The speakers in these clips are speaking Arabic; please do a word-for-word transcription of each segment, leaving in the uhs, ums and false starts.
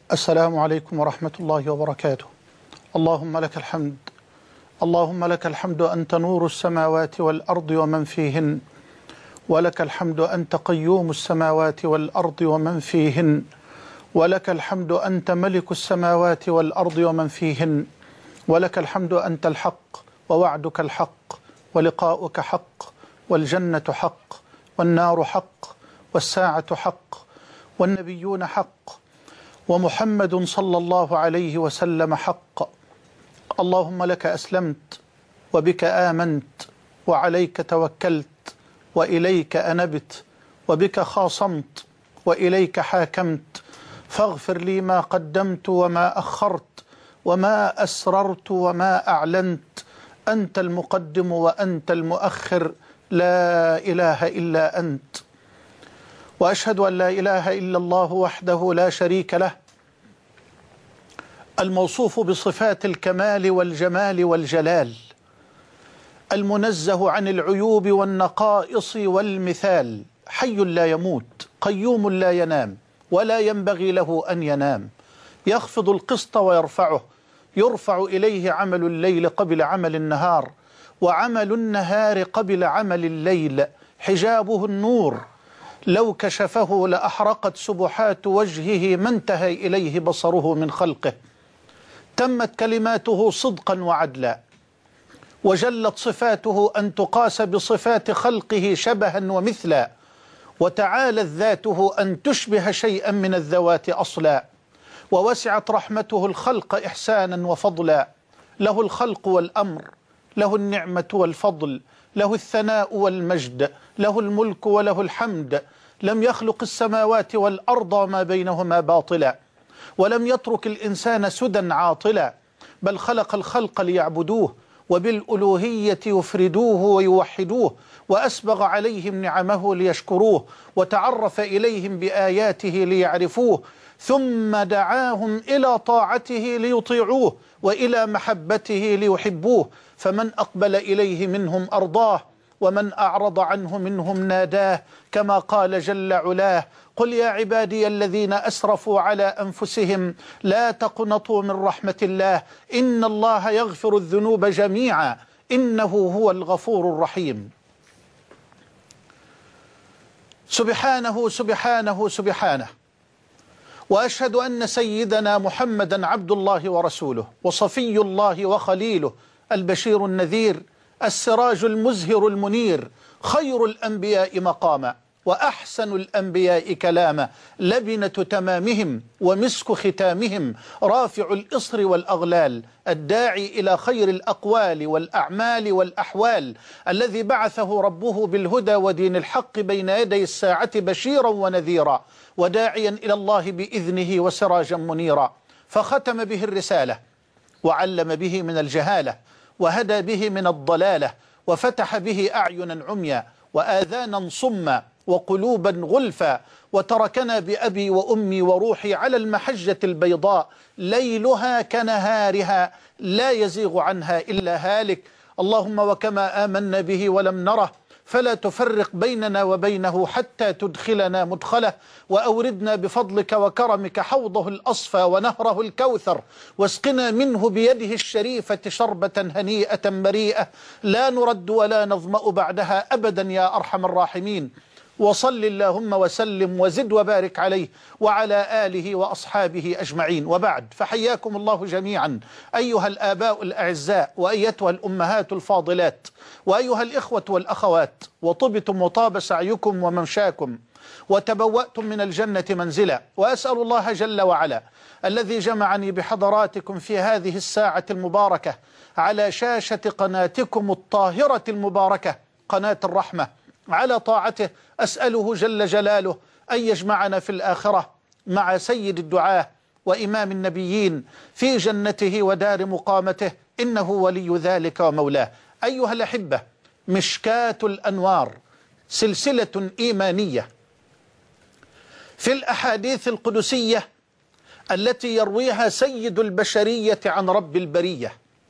السلام عليكم ورحمة الله وبركاته. اللهم لك الحمد، اللهم لك الحمد أنت نور السماوات والأرض ومن فيهن، ولك الحمد أنت قيوم السماوات والأرض ومن فيهن، ولك الحمد أنت ملك السماوات والأرض ومن فيهن، ولك الحمد أنت الحق ووعدك الحق ولقاؤك حق والجنة حق والنار حق والساعة حق والنبيون حق ومحمد صلى الله عليه وسلم حق. اللهم لك أسلمت وبك آمنت وعليك توكلت وإليك أنبت وبك خاصمت وإليك حاكمت، فاغفر لي ما قدمت وما أخرت وما أسررت وما أعلنت، أنت المقدم وأنت المؤخر، لا إله إلا أنت. وأشهد أن لا إله إلا الله وحده لا شريك له، الموصوف بصفات الكمال والجمال والجلال، المنزه عن العيوب والنقائص والمثال، حي لا يموت، قيوم لا ينام ولا ينبغي له أن ينام، يخفض القسط ويرفعه، يرفع إليه عمل الليل قبل عمل النهار، وعمل النهار قبل عمل الليل، حجابه النور، لو كشفه لأحرقت سبحات وجهه ما انتهى إليه بصره من خلقه، تمت كلماته صدقا وعدلا، وجلت صفاته أن تقاس بصفات خلقه شبها ومثلا، وتعالت ذاته أن تشبه شيئا من الذوات أصلا، ووسعت رحمته الخلق إحسانا وفضلا، له الخلق والأمر، له النعمة والفضل، له الثناء والمجد، له الملك وله الحمد، لم يخلق السماوات والأرض وما بينهما باطلا، ولم يترك الإنسان سدى عاطلا، بل خلق الخلق ليعبدوه وبالألوهية يفردوه ويوحدوه، وأسبغ عليهم نعمه ليشكروه، وتعرف إليهم بآياته ليعرفوه، ثم دعاهم إلى طاعته ليطيعوه وإلى محبته ليحبوه، فمن أقبل إليه منهم أرضاه، ومن أعرض عنه منهم ناداه، كما قال جل علاه: قل يا عبادي الذين أسرفوا على أنفسهم لا تقنطوا من رحمة الله إن الله يغفر الذنوب جميعا إنه هو الغفور الرحيم. سبحانه سبحانه سبحانه، وأشهد أن سيدنا محمدا عبد الله ورسوله وصفي الله وخليله، البشير النذير، السراج المزهر المنير، خير الأنبياء مقاما وأحسن الأنبياء كلاما، لبنة تمامهم ومسك ختامهم، رافع الإصر والأغلال، الداعي إلى خير الأقوال والأعمال والأحوال، الذي بعثه ربه بالهدى ودين الحق بين يدي الساعة بشيرا ونذيرا، وداعيا إلى الله بإذنه وسراجا منيرا، فختم به الرسالة، وعلم به من الجهالة، وهدى به من الضلالة، وفتح به أعينا عميا وآذانا صما وقلوبا غلفا، وتركنا بأبي وأمي وروحي على المحجة البيضاء ليلها كنهارها لا يزيغ عنها إلا هالك. اللهم وكما آمنا به ولم نره فلا تفرق بيننا وبينه حتى تدخلنا مدخله، وأوردنا بفضلك وكرمك حوضه الأصفى ونهره الكوثر، واسقنا منه بيده الشريفة شربة هنيئة مريئة لا نرد ولا نظمأ بعدها أبدا يا أرحم الراحمين. وصل اللهم وسلم وزد وبارك عليه وعلى آله وأصحابه أجمعين، وبعد، فحياكم الله جميعا أيها الآباء الأعزاء وأيتها الأمهات الفاضلات وأيها الإخوة والأخوات، وطبتم وطاب سعيكم وممشاكم وتبوأتم من الجنة منزلا، وأسأل الله جل وعلا الذي جمعني بحضراتكم في هذه الساعة المباركة على شاشة قناتكم الطاهرة المباركة قناة الرحمة على طاعته، أسأله جل جلاله أن يجمعنا في الآخرة مع سيد الدعاة وإمام النبيين في جنته ودار مقامته، إنه ولي ذلك ومولاه. أيها الأحبة، مشكاة الأنوار سلسلة إيمانية في الأحاديث القدسية التي يرويها سيد البشرية عن رب البرية،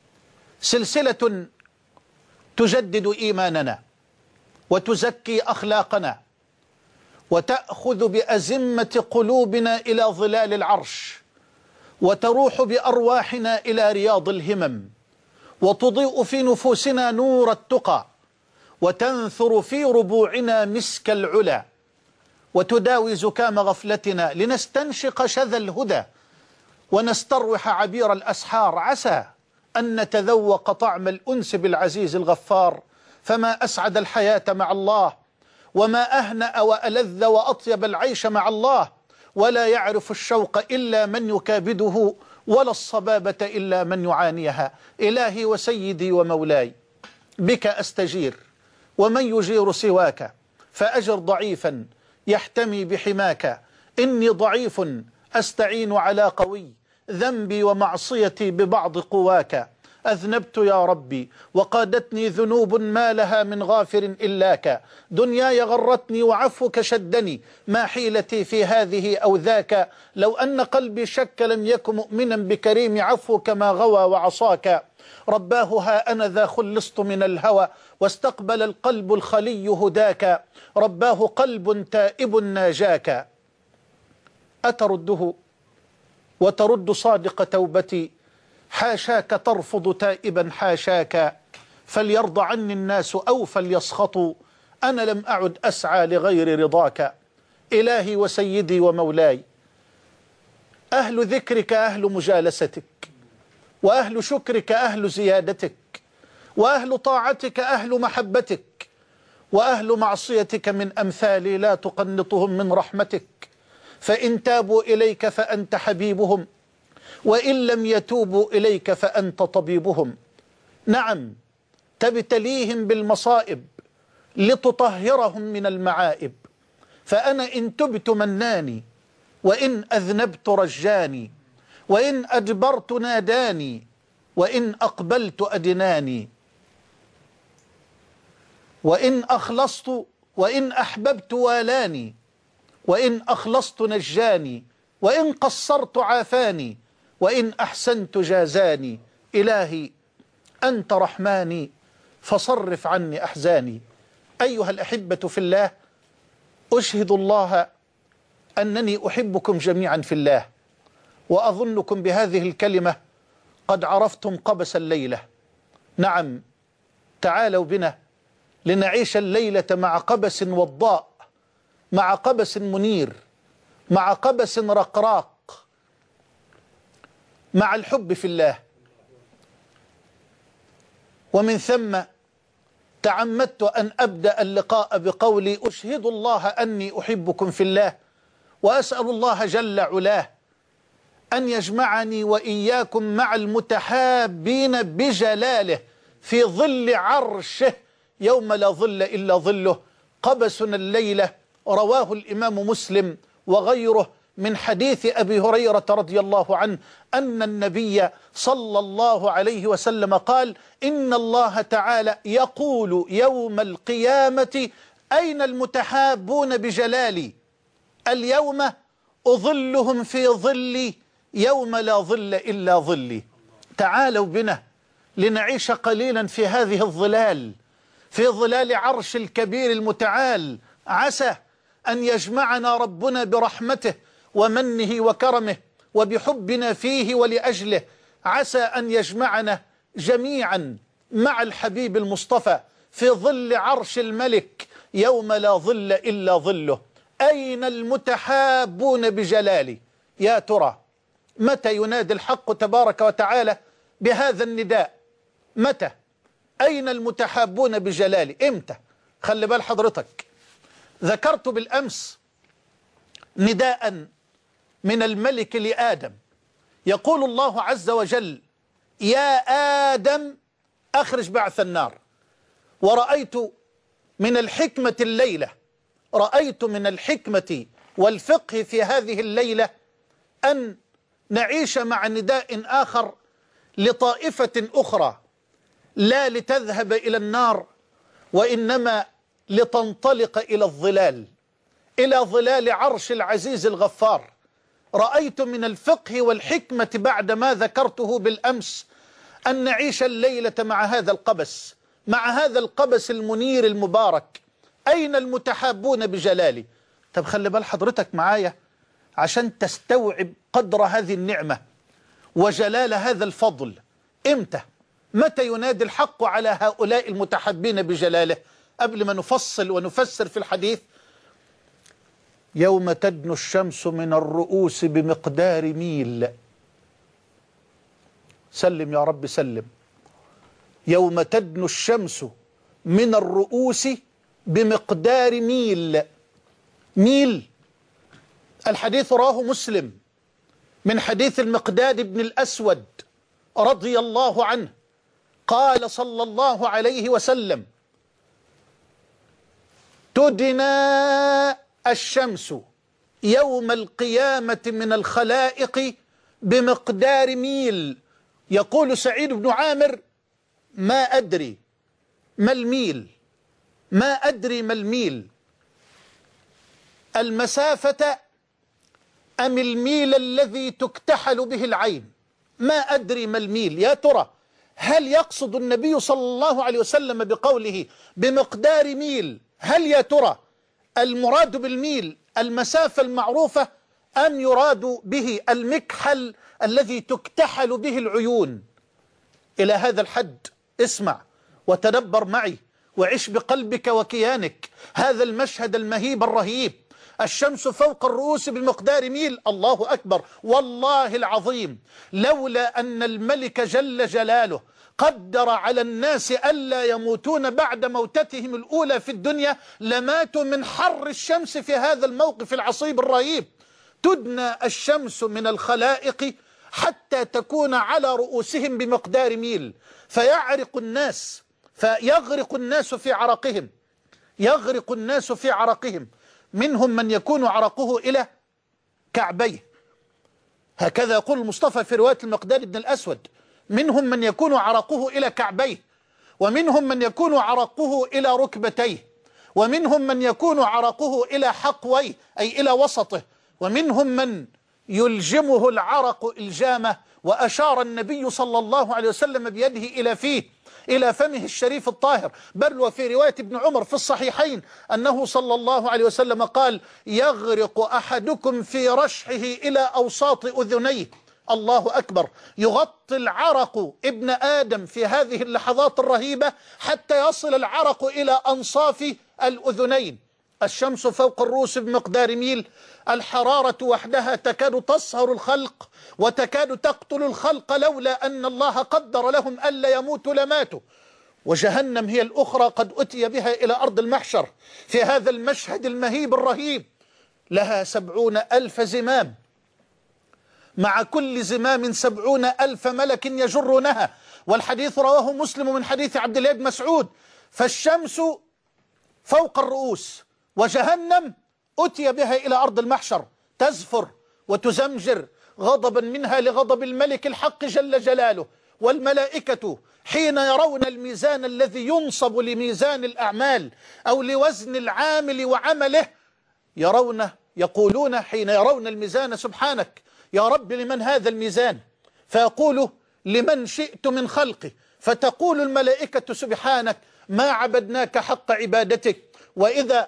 سلسلة تجدد إيماننا وتزكي أخلاقنا وتأخذ بأزمة قلوبنا إلى ظلال العرش وتروح بأرواحنا إلى رياض الهمم، وتضيء في نفوسنا نور التقى، وتنثر في ربوعنا مسك العلا، وتداوي زكام غفلتنا لنستنشق شذا الهدى ونستروح عبير الأسحار، عسى أن نتذوق طعم الأنس بالعزيز الغفار. فما أسعد الحياة مع الله، وما أهنأ وألذ وأطيب العيش مع الله، ولا يعرف الشوق إلا من يكابده، ولا الصبابة إلا من يعانيها. إلهي وسيدي ومولاي، بك أستجير، ومن يجير سواك، فأجر ضعيفا يحتمي بحماك. إني ضعيف أستعين على قوي، ذنبي ومعصيتي ببعض قواك. أذنبت يا ربي وقادتني ذنوب ما لها من غافر إلاك، دنياي غرتني وعفوك شدني، ما حيلتي في هذه أو ذاك. لو أن قلبي شك لم يكن مؤمنا بكريم عفوك ما غوى وعصاك. رباه ها أنا ذا خلصت من الهوى، واستقبل القلب الخلي هداك. رباه قلب تائب ناجاك، أترده وترد صادق توبتي، حاشاك ترفض تائبا حاشاك. فليرضى عني الناس أو فليسخطوا، أنا لم أعد أسعى لغير رضاك. إلهي وسيدي ومولاي، أهل ذكرك أهل مجالستك، وأهل شكرك أهل زيادتك، وأهل طاعتك أهل محبتك، وأهل معصيتك من أمثالي لا تقنطهم من رحمتك. فإن تابوا إليك فأنت حبيبهم، وإن لم يتوبوا إليك فأنت طبيبهم. نعم، تبتليهم بالمصائب لتطهرهم من المعائب، فأنا إن تبت مناني، وإن أذنبت رجاني، وإن أدبرت ناداني، وإن أقبلت أدناني، وإن أخلصت وإن أحببت والاني، وإن أخلصت نجاني، وإن قصرت عافاني، وإن أحسنت جازاني. إلهي أنت رحماني فصرف عني أحزاني. أيها الأحبة في الله، أشهد الله أنني أحبكم جميعا في الله، وأظنكم بهذه الكلمة قد عرفتم قبس الليلة. نعم، تعالوا بنا لنعيش الليلة مع قبس وضاء، مع قبس منير، مع قبس رقراق، مع الحب في الله. ومن ثم تعمدت أن أبدأ اللقاء بقولي أشهد الله أني أحبكم في الله، وأسأل الله جل علاه أن يجمعني وإياكم مع المتحابين بجلاله في ظل عرشه يوم لا ظل إلا ظله. قبسنا الليلة رواه الإمام مسلم وغيره من حديث أبي هريرة رضي الله عنه أن النبي صلى الله عليه وسلم قال: إن الله تعالى يقول يوم القيامة: أين المتحابون بجلالي؟ اليوم أظلهم في ظلي يوم لا ظل إلا ظلي. تعالوا بنا لنعيش قليلا في هذه الظلال، في ظلال عرش الكبير المتعال. عسى أن يجمعنا ربنا برحمته ومنه وكرمه وبحبنا فيه ولأجله. عسى أن يجمعنا جميعا مع الحبيب المصطفى في ظل عرش الملك يوم لا ظل إلا ظله. أين المتحابون بجلالي؟ يا ترى متى ينادي الحق تبارك وتعالى بهذا النداء؟ متى؟ أين المتحابون بجلالي؟ إمتى؟ خلي بال حضرتك، ذكرت بالأمس نداء من الملك لآدم، يقول الله عز وجل: يا آدم أخرج بعث النار. ورأيت من الحكمة الليلة، رأيت من الحكمة والفقه في هذه الليلة أن نعيش مع نداء آخر لطائفة أخرى، لا لتذهب إلى النار، وإنما لتنطلق إلى الظلال، إلى ظلال عرش العزيز الغفار. رأيت من الفقه والحكمة بعد ما ذكرته بالأمس أن نعيش الليلة مع هذا القبس، مع هذا القبس المنير المبارك. أين المتحابون بجلالي؟ طب خلي بال حضرتك معايا عشان تستوعب قدر هذه النعمة. وجلال هذا الفضل. إمتى؟ متى ينادي الحق على هؤلاء المتحبين بجلاله؟ قبل ما نفصل ونفسر في الحديث: يوم تدنو الشمس من الرؤوس بمقدار ميل. سلم يا رب سلم. يوم تدنو الشمس من الرؤوس بمقدار ميل. ميل، الحديث رواه مسلم من حديث المقداد بن الأسود رضي الله عنه، قال صلى الله عليه وسلم: تدنى الشمس يوم القيامة من الخلائق بمقدار ميل. يقول سعيد بن عامر: ما أدري ما الميل، ما أدري ما الميل، المسافة أم الميل الذي تكتحل به العين؟ ما أدري ما الميل. يا ترى هل يقصد النبي صلى الله عليه وسلم بقوله بمقدار ميل، هل يا ترى المراد بالميل المسافة المعروفة، أم يراد به المكحل الذي تكتحل به العيون؟ إلى هذا الحد اسمع وتدبر معي وعش بقلبك وكيانك هذا المشهد المهيب الرهيب. الشمس فوق الرؤوس بمقدار ميل. الله أكبر، والله العظيم لولا أن الملك جل جلاله قدر على الناس ألا يموتون بعد موتتهم الأولى في الدنيا لماتوا من حر الشمس في هذا الموقف العصيب الرهيب. تدنى الشمس من الخلائق حتى تكون على رؤوسهم بمقدار ميل، فيعرق الناس فيغرق الناس في عرقهم، يغرق الناس في عرقهم، منهم من يكون عرقه إلى كعبيه، هكذا يقول المصطفى في رواية المقداد بن الأسود: منهم من يكون عرقه إلى كعبيه، ومنهم من يكون عرقه إلى ركبتيه، ومنهم من يكون عرقه إلى حقويه أي إلى وسطه، ومنهم من يلجمه العرق إلجامه. وأشار النبي صلى الله عليه وسلم بيده إلى فيه إلى فمه الشريف الطاهر. بل وفي رواية ابن عمر في الصحيحين أنه صلى الله عليه وسلم قال: يغرق أحدكم في رشحه إلى أوساط أذنيه. الله أكبر، يغطي العرق ابن آدم في هذه اللحظات الرهيبة حتى يصل العرق إلى أنصاف الأذنين. الشمس فوق الرؤوس بمقدار ميل. الحرارة وحدها تكاد تصهر الخلق وتكاد تقتل الخلق لولا أن الله قدر لهم ألا يموتوا لماتوا. وجهنم هي الأخرى قد أتي بها إلى أرض المحشر في هذا المشهد المهيب الرهيب. لها سبعون ألف زمام، مع كل زمام سبعون ألف ملك يجرونها، والحديث رواه مسلم من حديث عبد الله بن مسعود. فالشمس فوق الرؤوس، وجهنم أتي بها إلى أرض المحشر تزفر وتزمجر غضبا منها لغضب الملك الحق جل جلاله. والملائكة حين يرون الميزان الذي ينصب لميزان الأعمال أو لوزن العامل وعمله يرون يقولون حين يرون الميزان: سبحانك يا رب لمن هذا الميزان؟ فيقول: لمن شئت من خلقه. فتقول الملائكة: سبحانك ما عبدناك حق عبادتك. وإذا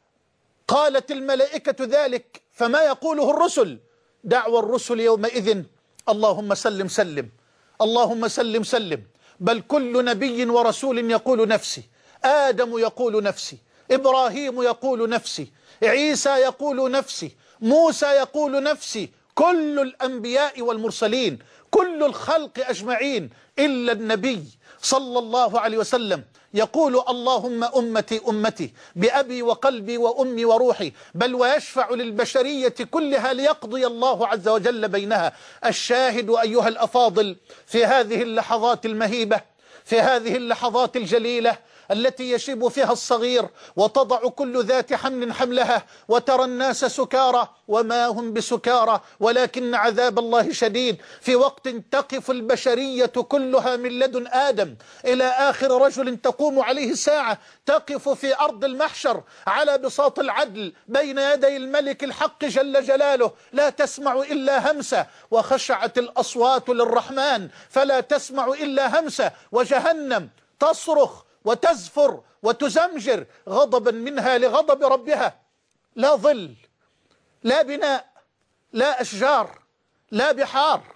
قالت الملائكة ذلك فما يقوله الرسل؟ دعوى الرسل يومئذ: اللهم سلم سلم، اللهم سلم سلم. بل كل نبي ورسول يقول نفسي، آدم يقول نفسي، إبراهيم يقول نفسي، عيسى يقول نفسي، موسى يقول نفسي. كل الأنبياء والمرسلين، كل الخلق أجمعين إلا النبي صلى الله عليه وسلم يقول: اللهم أمتي أمتي بأبي وقلبي وأمي وروحي. بل ويشفع للبشرية كلها ليقضي الله عز وجل بينها. الشاهد أيها الأفاضل في هذه اللحظات المهيبة، في هذه اللحظات الجليلة التي يشيب فيها الصغير وتضع كل ذات حمل حملها، وترى الناس سكارى وما هم بسكارى ولكن عذاب الله شديد. في وقت تقف البشرية كلها من لدن آدم إلى آخر رجل تقوم عليه الساعة، تقف في أرض المحشر على بساط العدل بين يدي الملك الحق جل جلاله، لا تسمع إلا همسة، وخشعت الأصوات للرحمن فلا تسمع إلا همسة. وجهنم تصرخ وتزفر وتزمجر غضبا منها لغضب ربها. لا ظل، لا بناء، لا أشجار، لا بحار،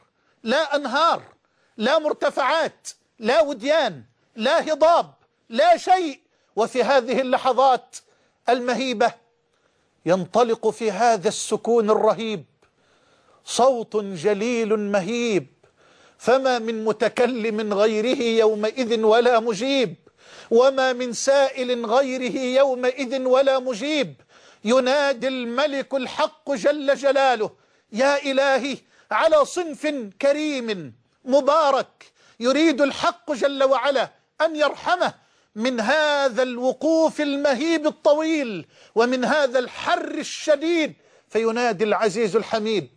لا أنهار، لا مرتفعات، لا وديان، لا هضاب، لا شيء. وفي هذه اللحظات المهيبة ينطلق في هذا السكون الرهيب صوت جليل مهيب، فما من متكلم غيره يومئذ ولا مجيب، وما من سائل غيره يومئذ ولا مجيب. ينادي الملك الحق جل جلاله: يا إلهي، على صنف كريم مبارك يريد الحق جل وعلا أن يرحمه من هذا الوقوف المهيب الطويل ومن هذا الحر الشديد، فينادي العزيز الحميد: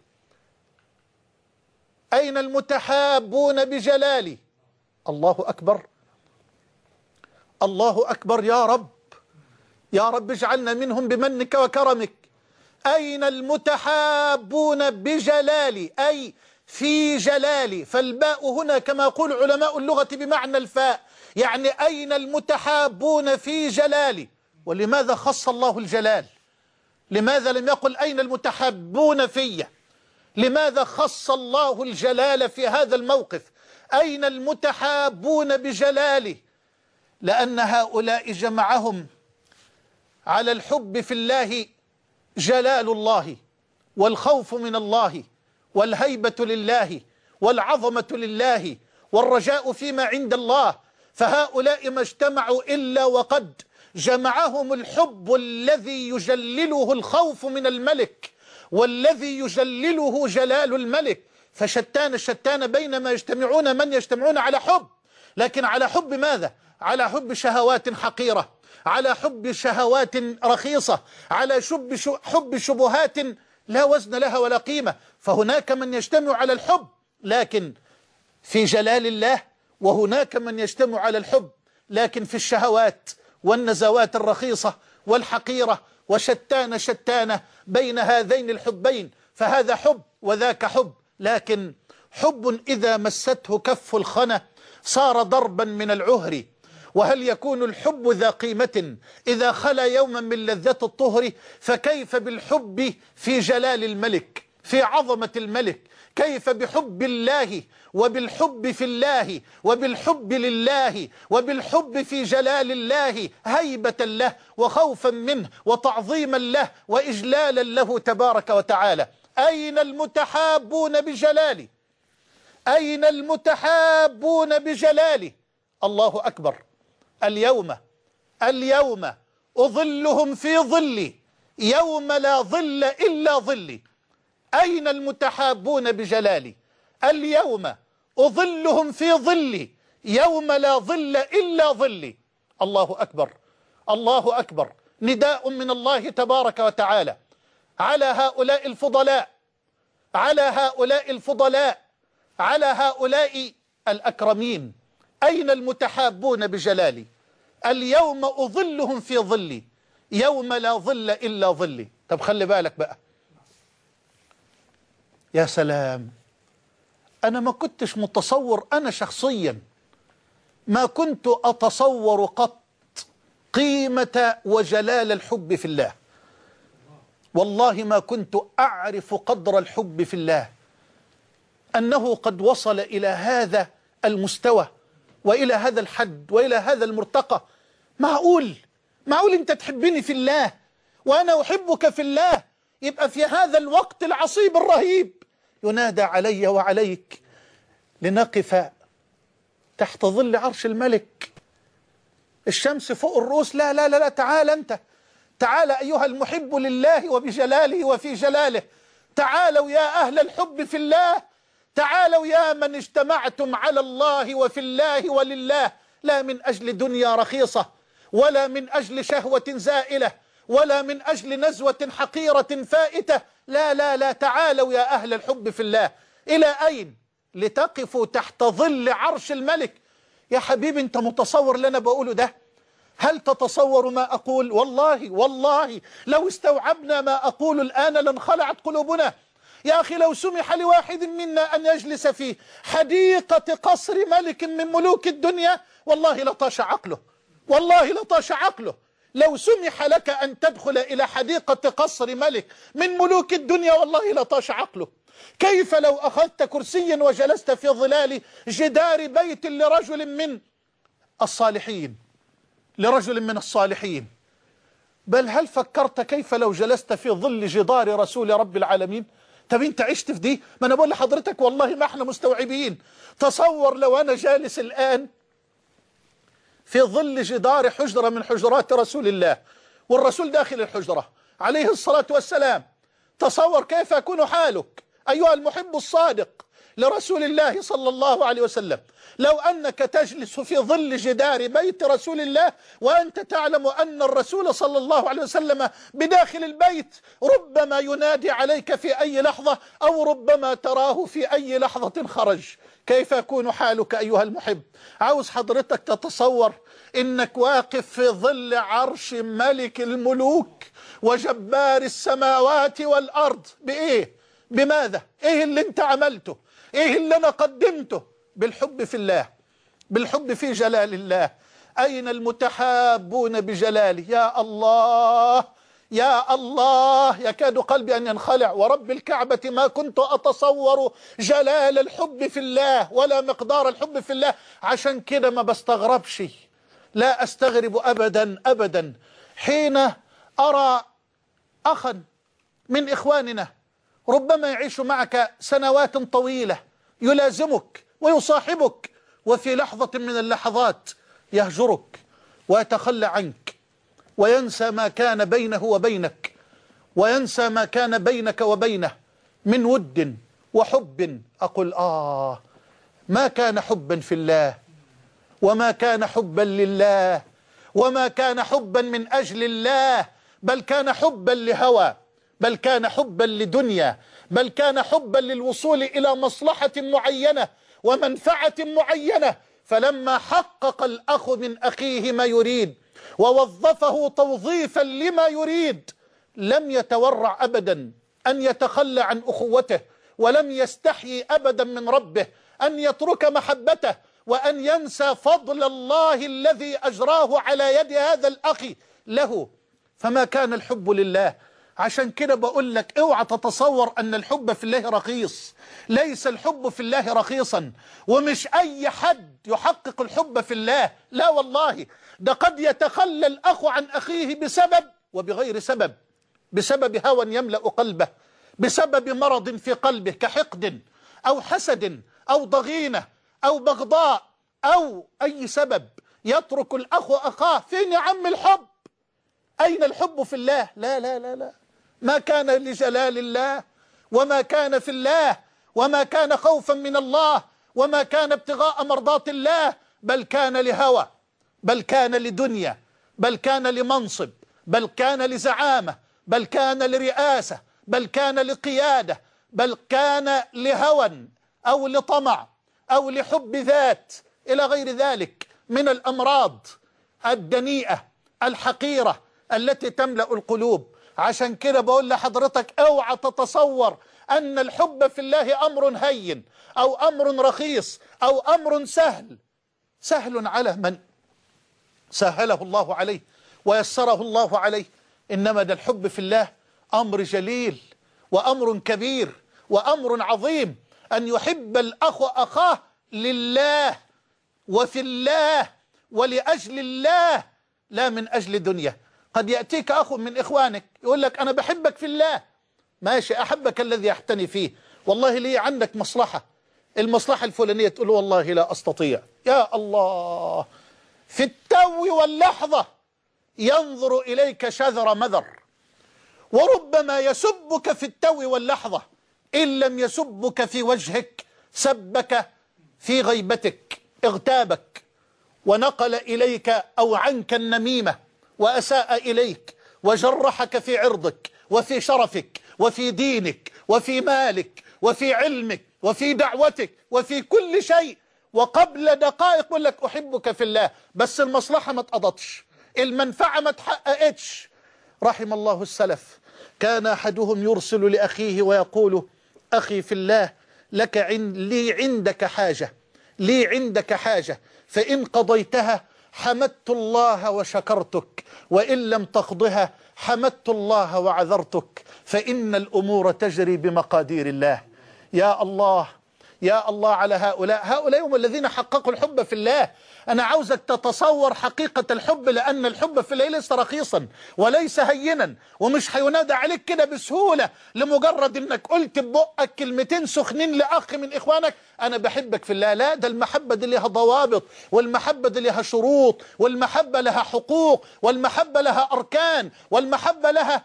أين المتحابون بجلالي؟ الله أكبر، الله أكبر. يا رب، يا رب اجعلنا منهم بمنك وكرمك. أين المتحابون بجلالي، أي في جلالي، فالباء هنا كما يقول علماء اللغة بمعنى الفاء، يعني أين المتحابون في جلالي. ولماذا خص الله الجلال؟ لماذا لم يقل أين المتحابون في؟ لماذا خص الله الجلال في هذا الموقف؟ أين المتحابون بجلاله؟ لأن هؤلاء جمعهم على الحب في الله جلال الله، والخوف من الله، والهيبة لله، والعظمة لله، والرجاء فيما عند الله. فهؤلاء ما اجتمعوا إلا وقد جمعهم الحب الذي يجلله الخوف من الملك، والذي يجلله جلال الملك. فشتان شتان بين ما يجتمعون، من يجتمعون على حب، لكن على حب ماذا؟ على حب شهوات حقيرة، على حب شهوات رخيصة، على شب حب شبهات لا وزن لها ولا قيمة. فهناك من يجتمع على الحب لكن في جلال الله، وهناك من يجتمع على الحب لكن في الشهوات والنزوات الرخيصة والحقيرة. وشتان شتان بين هذين الحبين، فهذا حب وذاك حب، لكن حب إذا مسته كف الخنا صار ضربا من العهر. وهل يكون الحب ذا قيمة إذا خلا يوما من لذة الطهر؟ فكيف بالحب في جلال الملك، في عظمة الملك؟ كيف بحب الله وبالحب في الله وبالحب لله وبالحب في جلال الله، هيبة له وخوفا منه وتعظيما له وإجلالا له تبارك وتعالى. أين المتحابون بجلالي؟ أين المتحابون بجلالي؟ الله أكبر. اليوم اليوم أظلهم في ظلي يوم لا ظل إلا ظلي. أين المتحابون بجلالي؟ اليوم أظلهم في ظلي يوم لا ظل إلا ظلي. الله أكبر، الله أكبر. نداء من الله تبارك وتعالى على هؤلاء الفضلاء، على هؤلاء الفضلاء، على هؤلاء الأكرمين. أين المتحابون بجلالي؟ اليوم أظلهم في ظلي يوم لا ظل إلا ظلي. طب خلي بالك بقى، يا سلام، أنا ما كنتش متصور، أنا شخصيا ما كنت أتصور قط قيمة وجلال الحب في الله. والله ما كنت أعرف قدر الحب في الله، أنه قد وصل إلى هذا المستوى وإلى هذا الحد وإلى هذا المرتقى. معقول معقول أنت تحبني في الله وأنا أحبك في الله؟ يبقى في هذا الوقت العصيب الرهيب ينادى علي وعليك لنقف تحت ظل عرش الملك. الشمس فوق الرؤوس، لا لا لا لا، تعال أنت، تعال أيها المحب لله وبجلاله وفي جلاله. تعالوا يا أهل الحب في الله، تعالوا يا من اجتمعتم على الله وفي الله ولله، لا من أجل دنيا رخيصة، ولا من أجل شهوة زائلة، ولا من أجل نزوة حقيرة فائتة. لا لا لا، تعالوا يا أهل الحب في الله. إلى أين؟ لتقفوا تحت ظل عرش الملك. يا حبيبي، أنت متصور اللي أنا بقوله ده؟ هل تتصور ما أقول؟ والله والله لو استوعبنا ما أقول الآن لانخلعت قلوبنا. يا أخي، لو سمح لواحد منا أن يجلس في حديقة قصر ملك من ملوك الدنيا والله لطاش عقله، والله لطاش عقله. لو سمح لك أن تدخل إلى حديقة قصر ملك من ملوك الدنيا والله لطاش عقله. كيف لو أخذت كرسيا وجلست في ظلال جدار بيت لرجل من الصالحين لرجل من الصالحين؟ بل هل فكرت كيف لو جلست في ظل جدار رسول رب العالمين؟ طب انت عشت في دي؟ ما انا بقول لحضرتك والله ما احنا مستوعبين. تصور لو انا جالس الآن في ظل جدار حجرة من حجرات رسول الله والرسول داخل الحجرة عليه الصلاة والسلام. تصور كيف يكون حالك أيها المحب الصادق لرسول الله صلى الله عليه وسلم لو أنك تجلس في ظل جدار بيت رسول الله وأنت تعلم أن الرسول صلى الله عليه وسلم بداخل البيت ربما ينادي عليك في أي لحظة أو ربما تراه في أي لحظة خرج. كيف يكون حالك أيها المحب؟ عاوز حضرتك تتصور إنك واقف في ظل عرش ملك الملوك وجبار السماوات والأرض. بإيه؟ بماذا؟ إيه اللي أنت عملته؟ إيه اللي أنا قدمته؟ بالحب في الله، بالحب في جلال الله. أين المتحابون بجلاله؟ يا الله يا الله، يكاد قلبي أن ينخلع. ورب الكعبة ما كنت أتصور جلال الحب في الله ولا مقدار الحب في الله. عشان كده ما بستغربش، لا أستغرب أبدا أبدا حين أرى أخا من إخواننا ربما يعيش معك سنوات طويلة، يلازمك ويصاحبك، وفي لحظة من اللحظات يهجرك ويتخلى عنك وينسى ما كان بينه وبينك، وينسى ما كان بينك وبينه من ود وحب. أقول آه ما كان حبا في الله، وما كان حبا لله، وما كان حبا من أجل الله، بل كان حبا لهوى، بل كان حبا لدنيا، بل كان حبا للوصول إلى مصلحة معينة ومنفعة معينة. فلما حقق الأخ من أخيه ما يريد ووظفه توظيفا لما يريد لم يتورع أبدا أن يتخلى عن أخوته، ولم يستحيي أبدا من ربه أن يترك محبته وأن ينسى فضل الله الذي أجراه على يد هذا الأخ له. فما كان الحب لله. عشان كده بقول لك اوعى تتصور أن الحب في الله رخيص. ليس الحب في الله رخيصا، ومش أي حد يحقق الحب في الله، لا والله. ده قد يتخلى الأخ عن أخيه بسبب وبغير سبب، بسبب هوى يملأ قلبه، بسبب مرض في قلبه كحقد أو حسد أو ضغينة أو بغضاء أو أي سبب يترك الأخ أخاه. فين يا عم الحب؟ أين الحب في الله؟ لا لا لا لا، ما كان لجلال الله، وما كان في الله، وما كان خوفا من الله، وما كان ابتغاء مرضات الله، بل كان لهوى، بل كان لدنيا، بل كان لمنصب، بل كان لزعامة، بل كان لرئاسة، بل كان لقيادة، بل كان لهوى أو لطمع أو لحب ذات إلى غير ذلك من الأمراض الدنيئة الحقيرة التي تملأ القلوب. عشان كده بقول لحضرتك اوعى تتصور أن الحب في الله أمر هين أو أمر رخيص أو أمر سهل. سهل على من سهله الله عليه ويسره الله عليه، إنما ده الحب في الله أمر جليل وأمر كبير وأمر عظيم. أن يحب الأخ أخاه لله وفي الله ولأجل الله، لا من أجل دنيا. قد يأتيك أخ من إخوانك يقول لك أنا بحبك في الله، ماشي، أحبك الذي يحتني فيه، والله لي عندك مصلحة، المصلحة الفلانية، تقول والله لا أستطيع. يا الله، في التو واللحظة ينظر إليك شذر مذر، وربما يسبك في التو واللحظة، إن لم يسبك في وجهك سبك في غيبتك، اغتابك ونقل إليك أو عنك النميمة وأساء إليك وجرحك في عرضك وفي شرفك وفي دينك وفي مالك وفي علمك وفي دعوتك وفي كل شيء، وقبل دقائق يقول لك أحبك في الله، بس المصلحة ما اتقضتش، المنفعة ما اتحققتش. رحم الله السلف، كان أحدهم يرسل لأخيه ويقول أخي في الله لك عند لي عندك حاجة، لي عندك حاجة، فإن قضيتها حمدت الله وشكرتك، وإن لم تقضها حمدت الله وعذرتك، فإن الأمور تجري بمقادير الله. يا الله يا الله على هؤلاء، هؤلاء هم الذين حققوا الحب في الله. أنا عاوزك تتصور حقيقة الحب، لأن الحب في الله ليس رخيصا وليس هينا، ومش هينادى عليك كده بسهولة لمجرد أنك قلت ببقك كلمتين سخنين لأخ من إخوانك أنا بحبك في الله. لا، ده المحبة دي لها ضوابط، والمحبة دي لها شروط، والمحبة لها حقوق، والمحبة لها أركان، والمحبة لها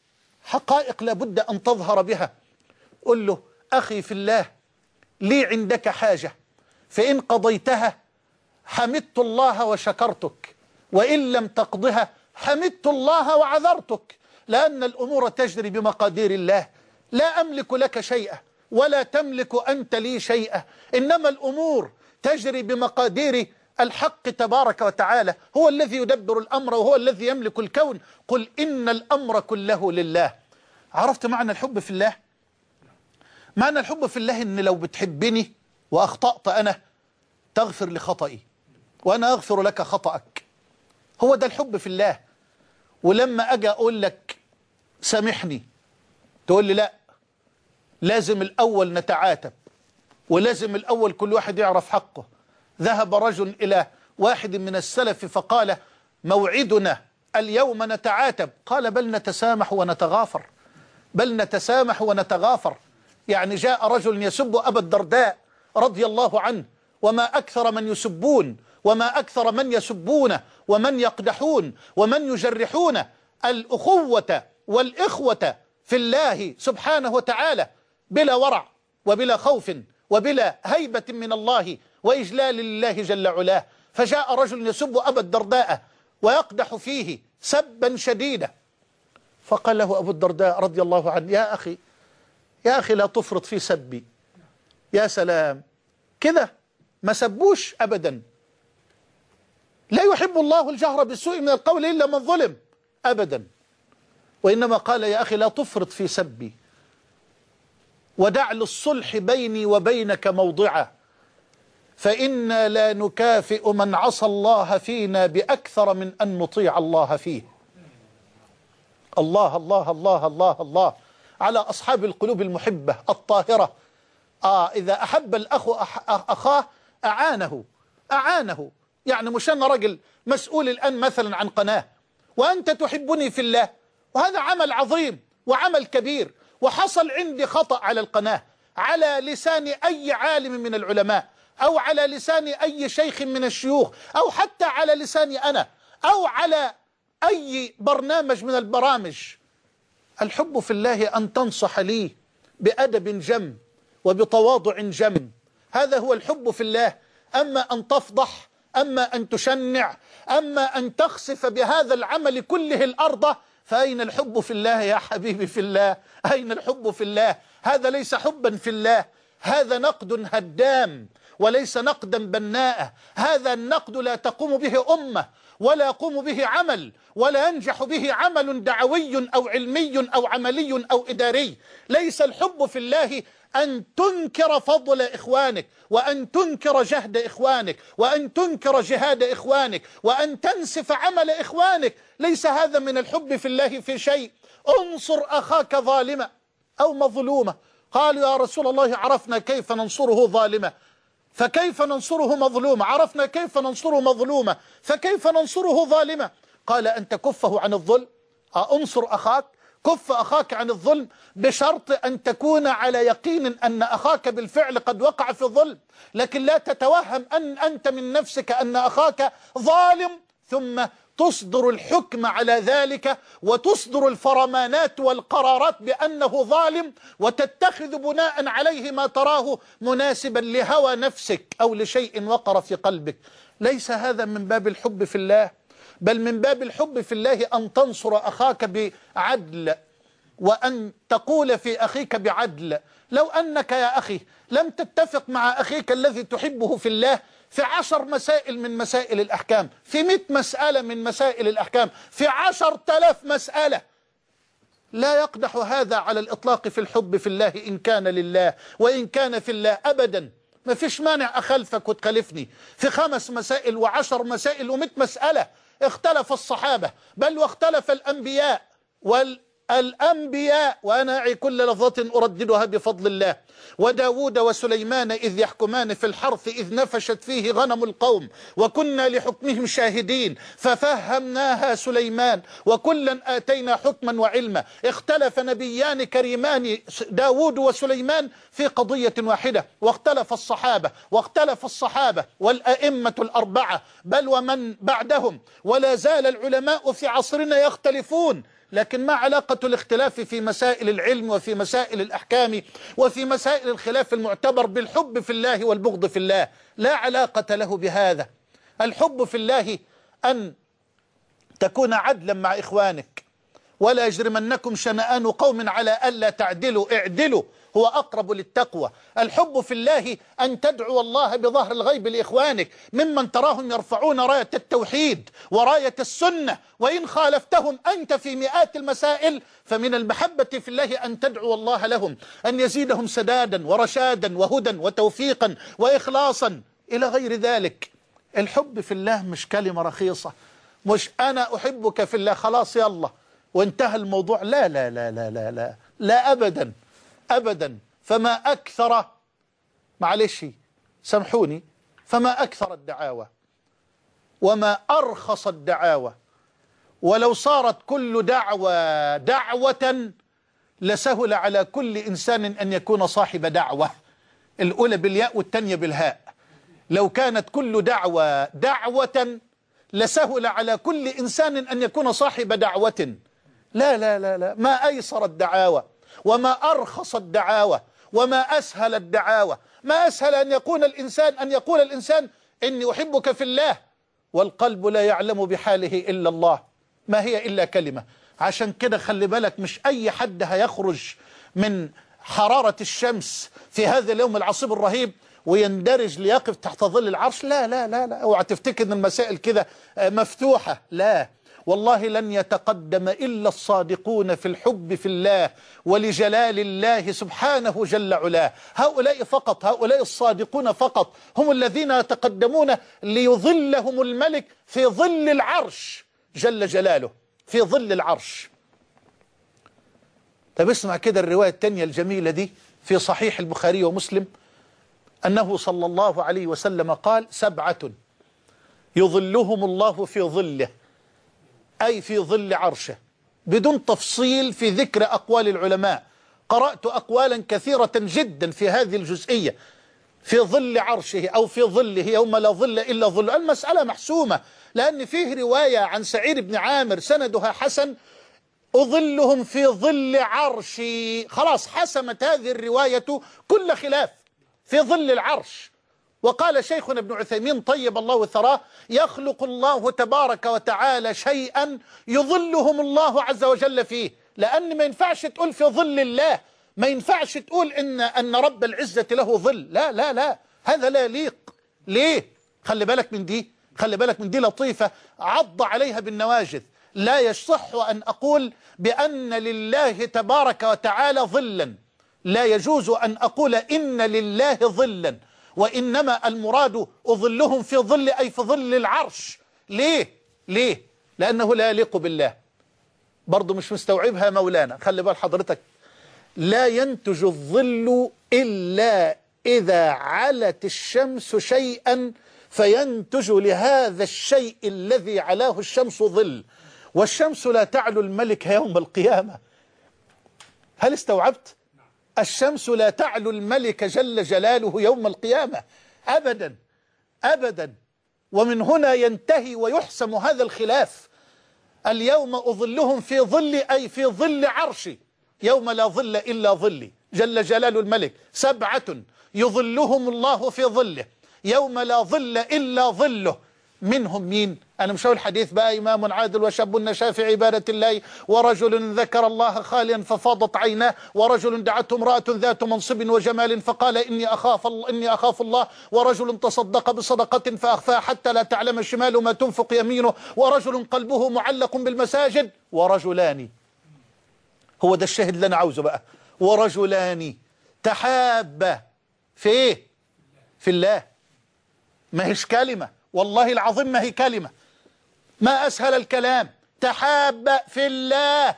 حقائق لابد أن تظهر بها. قل له أخي في الله لي عندك حاجة، فإن قضيتها حمدت الله وشكرتك، وإن لم تقضها حمدت الله وعذرتك، لأن الأمور تجري بمقادير الله. لا أملك لك شيئا ولا تملك أنت لي شيئا، إنما الأمور تجري بمقادير الحق تبارك وتعالى. هو الذي يدبر الأمر وهو الذي يملك الكون. قل إن الأمر كله لله. عرفت معنى الحب في الله؟ معنى الحب في الله إن لو بتحبني وأخطأت أنا تغفر لخطئي وأنا أغفر لك خطأك. هو ده الحب في الله. ولما أجي أقول لك سامحني تقول لي لا، لازم الأول نتعاتب، ولازم الأول كل واحد يعرف حقه. ذهب رجل إلى واحد من السلف فقال موعدنا اليوم نتعاتب، قال بل نتسامح ونتغافر، بل نتسامح ونتغافر. يعني جاء رجل يسب أبا الدرداء رضي الله عنه، وما أكثر من يسبون، وما أكثر من يسبون، ومن يقدحون، ومن يجرحون الأخوة والإخوة في الله سبحانه وتعالى بلا ورع وبلا خوف وبلا هيبة من الله وإجلال لله جل علاه. فجاء رجل يسب أبا الدرداء ويقدح فيه سبا شديدا، فقال له أبو الدرداء رضي الله عنه يا أخي يا أخي لا تفرط في سبي. يا سلام كده، ما سبوش أبدا. لا يحب الله الجهر بالسوء من القول إلا من ظلم أبدا، وإنما قال يا أخي لا تفرط في سبي، ودع للصلح بيني وبينك موضعا، فإنا لا نكافئ من عصى الله فينا بأكثر من أن نطيع الله فيه. الله الله الله الله الله على أصحاب القلوب المحبة الطاهرة. آه إذا أحب الأخ أخاه أعانه أعانه يعني مش أنا رجل مسؤول الآن مثلا عن قناة وأنت تحبني في الله، وهذا عمل عظيم وعمل كبير، وحصل عندي خطأ على القناة على لسان أي عالم من العلماء، أو على لسان أي شيخ من الشيوخ، أو حتى على لساني أنا، أو على أي برنامج من البرامج. الحب في الله أن تنصح لي بأدب جم وبتواضع جم، هذا هو الحب في الله. أما أن تفضح، أما أن تشنع، أما أن تخسف بهذا العمل كله الأرض، فأين الحب في الله يا حبيبي في الله؟ أين الحب في الله؟ هذا ليس حبا في الله، هذا نقد هدام وليس نقدا بناء. هذا النقد لا تقوم به أمة ولا يقوم به عمل ولا ينجح به عمل دعوي أو علمي أو عملي أو إداري. ليس الحب في الله أن تنكر فضل إخوانك، وأن تنكر جهد إخوانك، وأن تنكر جهاد إخوانك، وأن تنسف عمل إخوانك. ليس هذا من الحب في الله في شيء. انصر أخاك ظالما أو مظلومة. قالوا يا رسول الله عرفنا كيف ننصره ظالما، فكيف ننصره مظلومة؟ عرفنا كيف ننصره مظلومة، فكيف ننصره ظالمة؟ قال أن تكفه عن الظلم. انصر أخاك، كف أخاك عن الظلم، بشرط أن تكون على يقين أن أخاك بالفعل قد وقع في الظلم، لكن لا تتوهم أن أنت من نفسك أن أخاك ظالم ثم تصدر الحكم على ذلك وتصدر الفرمانات والقرارات بأنه ظالم، وتتخذ بناء عليه ما تراه مناسبا لهوى نفسك أو لشيء وقر في قلبك. ليس هذا من باب الحب في الله، بل من باب الحب في الله أن تنصر أخاك بعدل، وأن تقول في أخيك بعدل. لو أنك يا أخي لم تتفق مع أخيك الذي تحبه في الله في عشر مسائل من مسائل الأحكام، في مئة مسألة من مسائل الأحكام، في عشر تلاف مسألة، لا يقدح هذا على الإطلاق في الحب في الله إن كان لله وإن كان في الله أبدا. ما فيش مانع أخلفك وتخالفني في خمس مسائل وعشر مسائل ومئة مسألة. اختلف الصحابة بل واختلف الأنبياء الأنبياء، وأنا أعي كل لفظة أرددها بفضل الله. وداود وسليمان إذ يحكمان في الحرث إذ نفشت فيه غنم القوم وكنا لحكمهم شاهدين ففهمناها سليمان وكلا آتينا حكما وعلما. اختلف نبيان كريمان داود وسليمان في قضية واحدة، واختلف الصحابة واختلف الصحابة والأئمة الأربعة بل ومن بعدهم، ولا زال العلماء في عصرنا يختلفون. لكن ما علاقة الاختلاف في مسائل العلم وفي مسائل الأحكام وفي مسائل الخلاف المعتبر بالحب في الله والبغض في الله؟ لا علاقة له بهذا. الحب في الله أن تكون عدلا مع إخوانك، ولا يجرمنكم شنآن قوم على ألا تعدلوا اعدلوا هو أقرب للتقوى. الحب في الله أن تدعو الله بظهر الغيب لإخوانك ممن تراهم يرفعون راية التوحيد وراية السنة، وإن خالفتهم أنت في مئات المسائل فمن المحبة في الله أن تدعو الله لهم أن يزيدهم سدادا ورشادا وهدى وتوفيقا وإخلاصا إلى غير ذلك. الحب في الله مش كلمة رخيصة، مش أنا أحبك في الله خلاص يلا وانتهى الموضوع. لا لا لا لا لا لا, لا أبدا أبدا. فما أكثر، معلش سامحوني، فما أكثر الدعاوى وما أرخص الدعاوى. ولو صارت كل دعوة دعوة لسهل على كل إنسان أن يكون صاحب دعوة، الأولى بالياء والثانية بالهاء. لو كانت كل دعوة دعوة لسهل على كل إنسان أن يكون صاحب دعوة. لا لا لا لا، ما أيسر الدعاوى وما أرخص الدعاوى وما أسهل الدعاوى. ما أسهل أن يقول الإنسان أن يقول الإنسان إني أحبك في الله والقلب لا يعلم بحاله إلا الله، ما هي إلا كلمة. عشان كده خلي بالك، مش أي حد هيخرج من حرارة الشمس في هذا اليوم العصيب الرهيب ويندرج ليقف تحت ظل العرش. لا لا لا لا، اوعى تفتكر ان المسائل كده مفتوحة. لا والله، لن يتقدم إلا الصادقون في الحب في الله ولجلال الله سبحانه جل علاه. هؤلاء فقط، هؤلاء الصادقون فقط هم الذين يتقدمون ليظلهم الملك في ظل العرش جل جلاله، في ظل العرش. طب اسمع كده الرواية الثانية الجميلة دي في صحيح البخاري ومسلم، أنه صلى الله عليه وسلم قال: سبعة يظلهم الله في ظله، أي في ظل عرشه، بدون تفصيل في ذكر أقوال العلماء. قرأت أقوالا كثيرة جدا في هذه الجزئية، في ظل عرشه أو في ظله يوم لا ظل إلا ظل. المسألة محسومة، لأن فيه رواية عن سعيد بن عامر سندها حسن: أظلهم في ظل عرشي. خلاص حسمت هذه الرواية كل خلاف، في ظل العرش. وقال شيخنا ابن عثيمين طيب الله ثراه: يخلق الله تبارك وتعالى شيئا يظلهم الله عز وجل فيه، لأن ما ينفعش تقول في ظل الله، ما ينفعش تقول إن, أن رب العزة له ظل. لا لا لا، هذا لا يليق. ليه؟ خلي بالك من دي، خلي بالك من دي لطيفة عض عليها بالنواجذ. لا يصح أن أقول بأن لله تبارك وتعالى ظلا، لا يجوز أن أقول إن لله ظلا، وإنما المراد أظلهم في ظل، أي في ظل العرش. ليه؟ ليه؟ لأنه لا يليق بالله. برضو مش مستوعبها مولانا، خلي بال حضرتك. لا ينتج الظل إلا إذا علت الشمس شيئا فينتج لهذا الشيء الذي علاه الشمس ظل، والشمس لا تعلو الملك يوم القيامة. هل استوعبت؟ الشمس لا تعلو الملك جل جلاله يوم القيامة أبدا أبدا. ومن هنا ينتهي ويحسم هذا الخلاف. اليوم أظلهم في ظل، أي في ظل عرشي يوم لا ظل إلا ظلي جل جلال الملك. سبعة يظلهم الله في ظله يوم لا ظل إلا ظله. منهم مين؟ أنا مش هقول الحديث بقى: إمام عادل وشاب نشا في عبادة الله، ورجل ذكر الله خاليا ففاضت عيناه، ورجل دعته امرأة ذات منصب وجمال فقال إني أخاف الله إني أخاف الله، ورجل تصدق بصدقة فأخفاها حتى لا تعلم شماله ما تنفق يمينه، ورجل قلبه معلق بالمساجد، ورجلان. هو ده الشاهد اللي أنا عاوزه بقى: ورجلان تحابا في إيه؟ في الله. ما هيش كلمة، والله العظيم ما هي كلمة، ما أسهل الكلام. تحاب في الله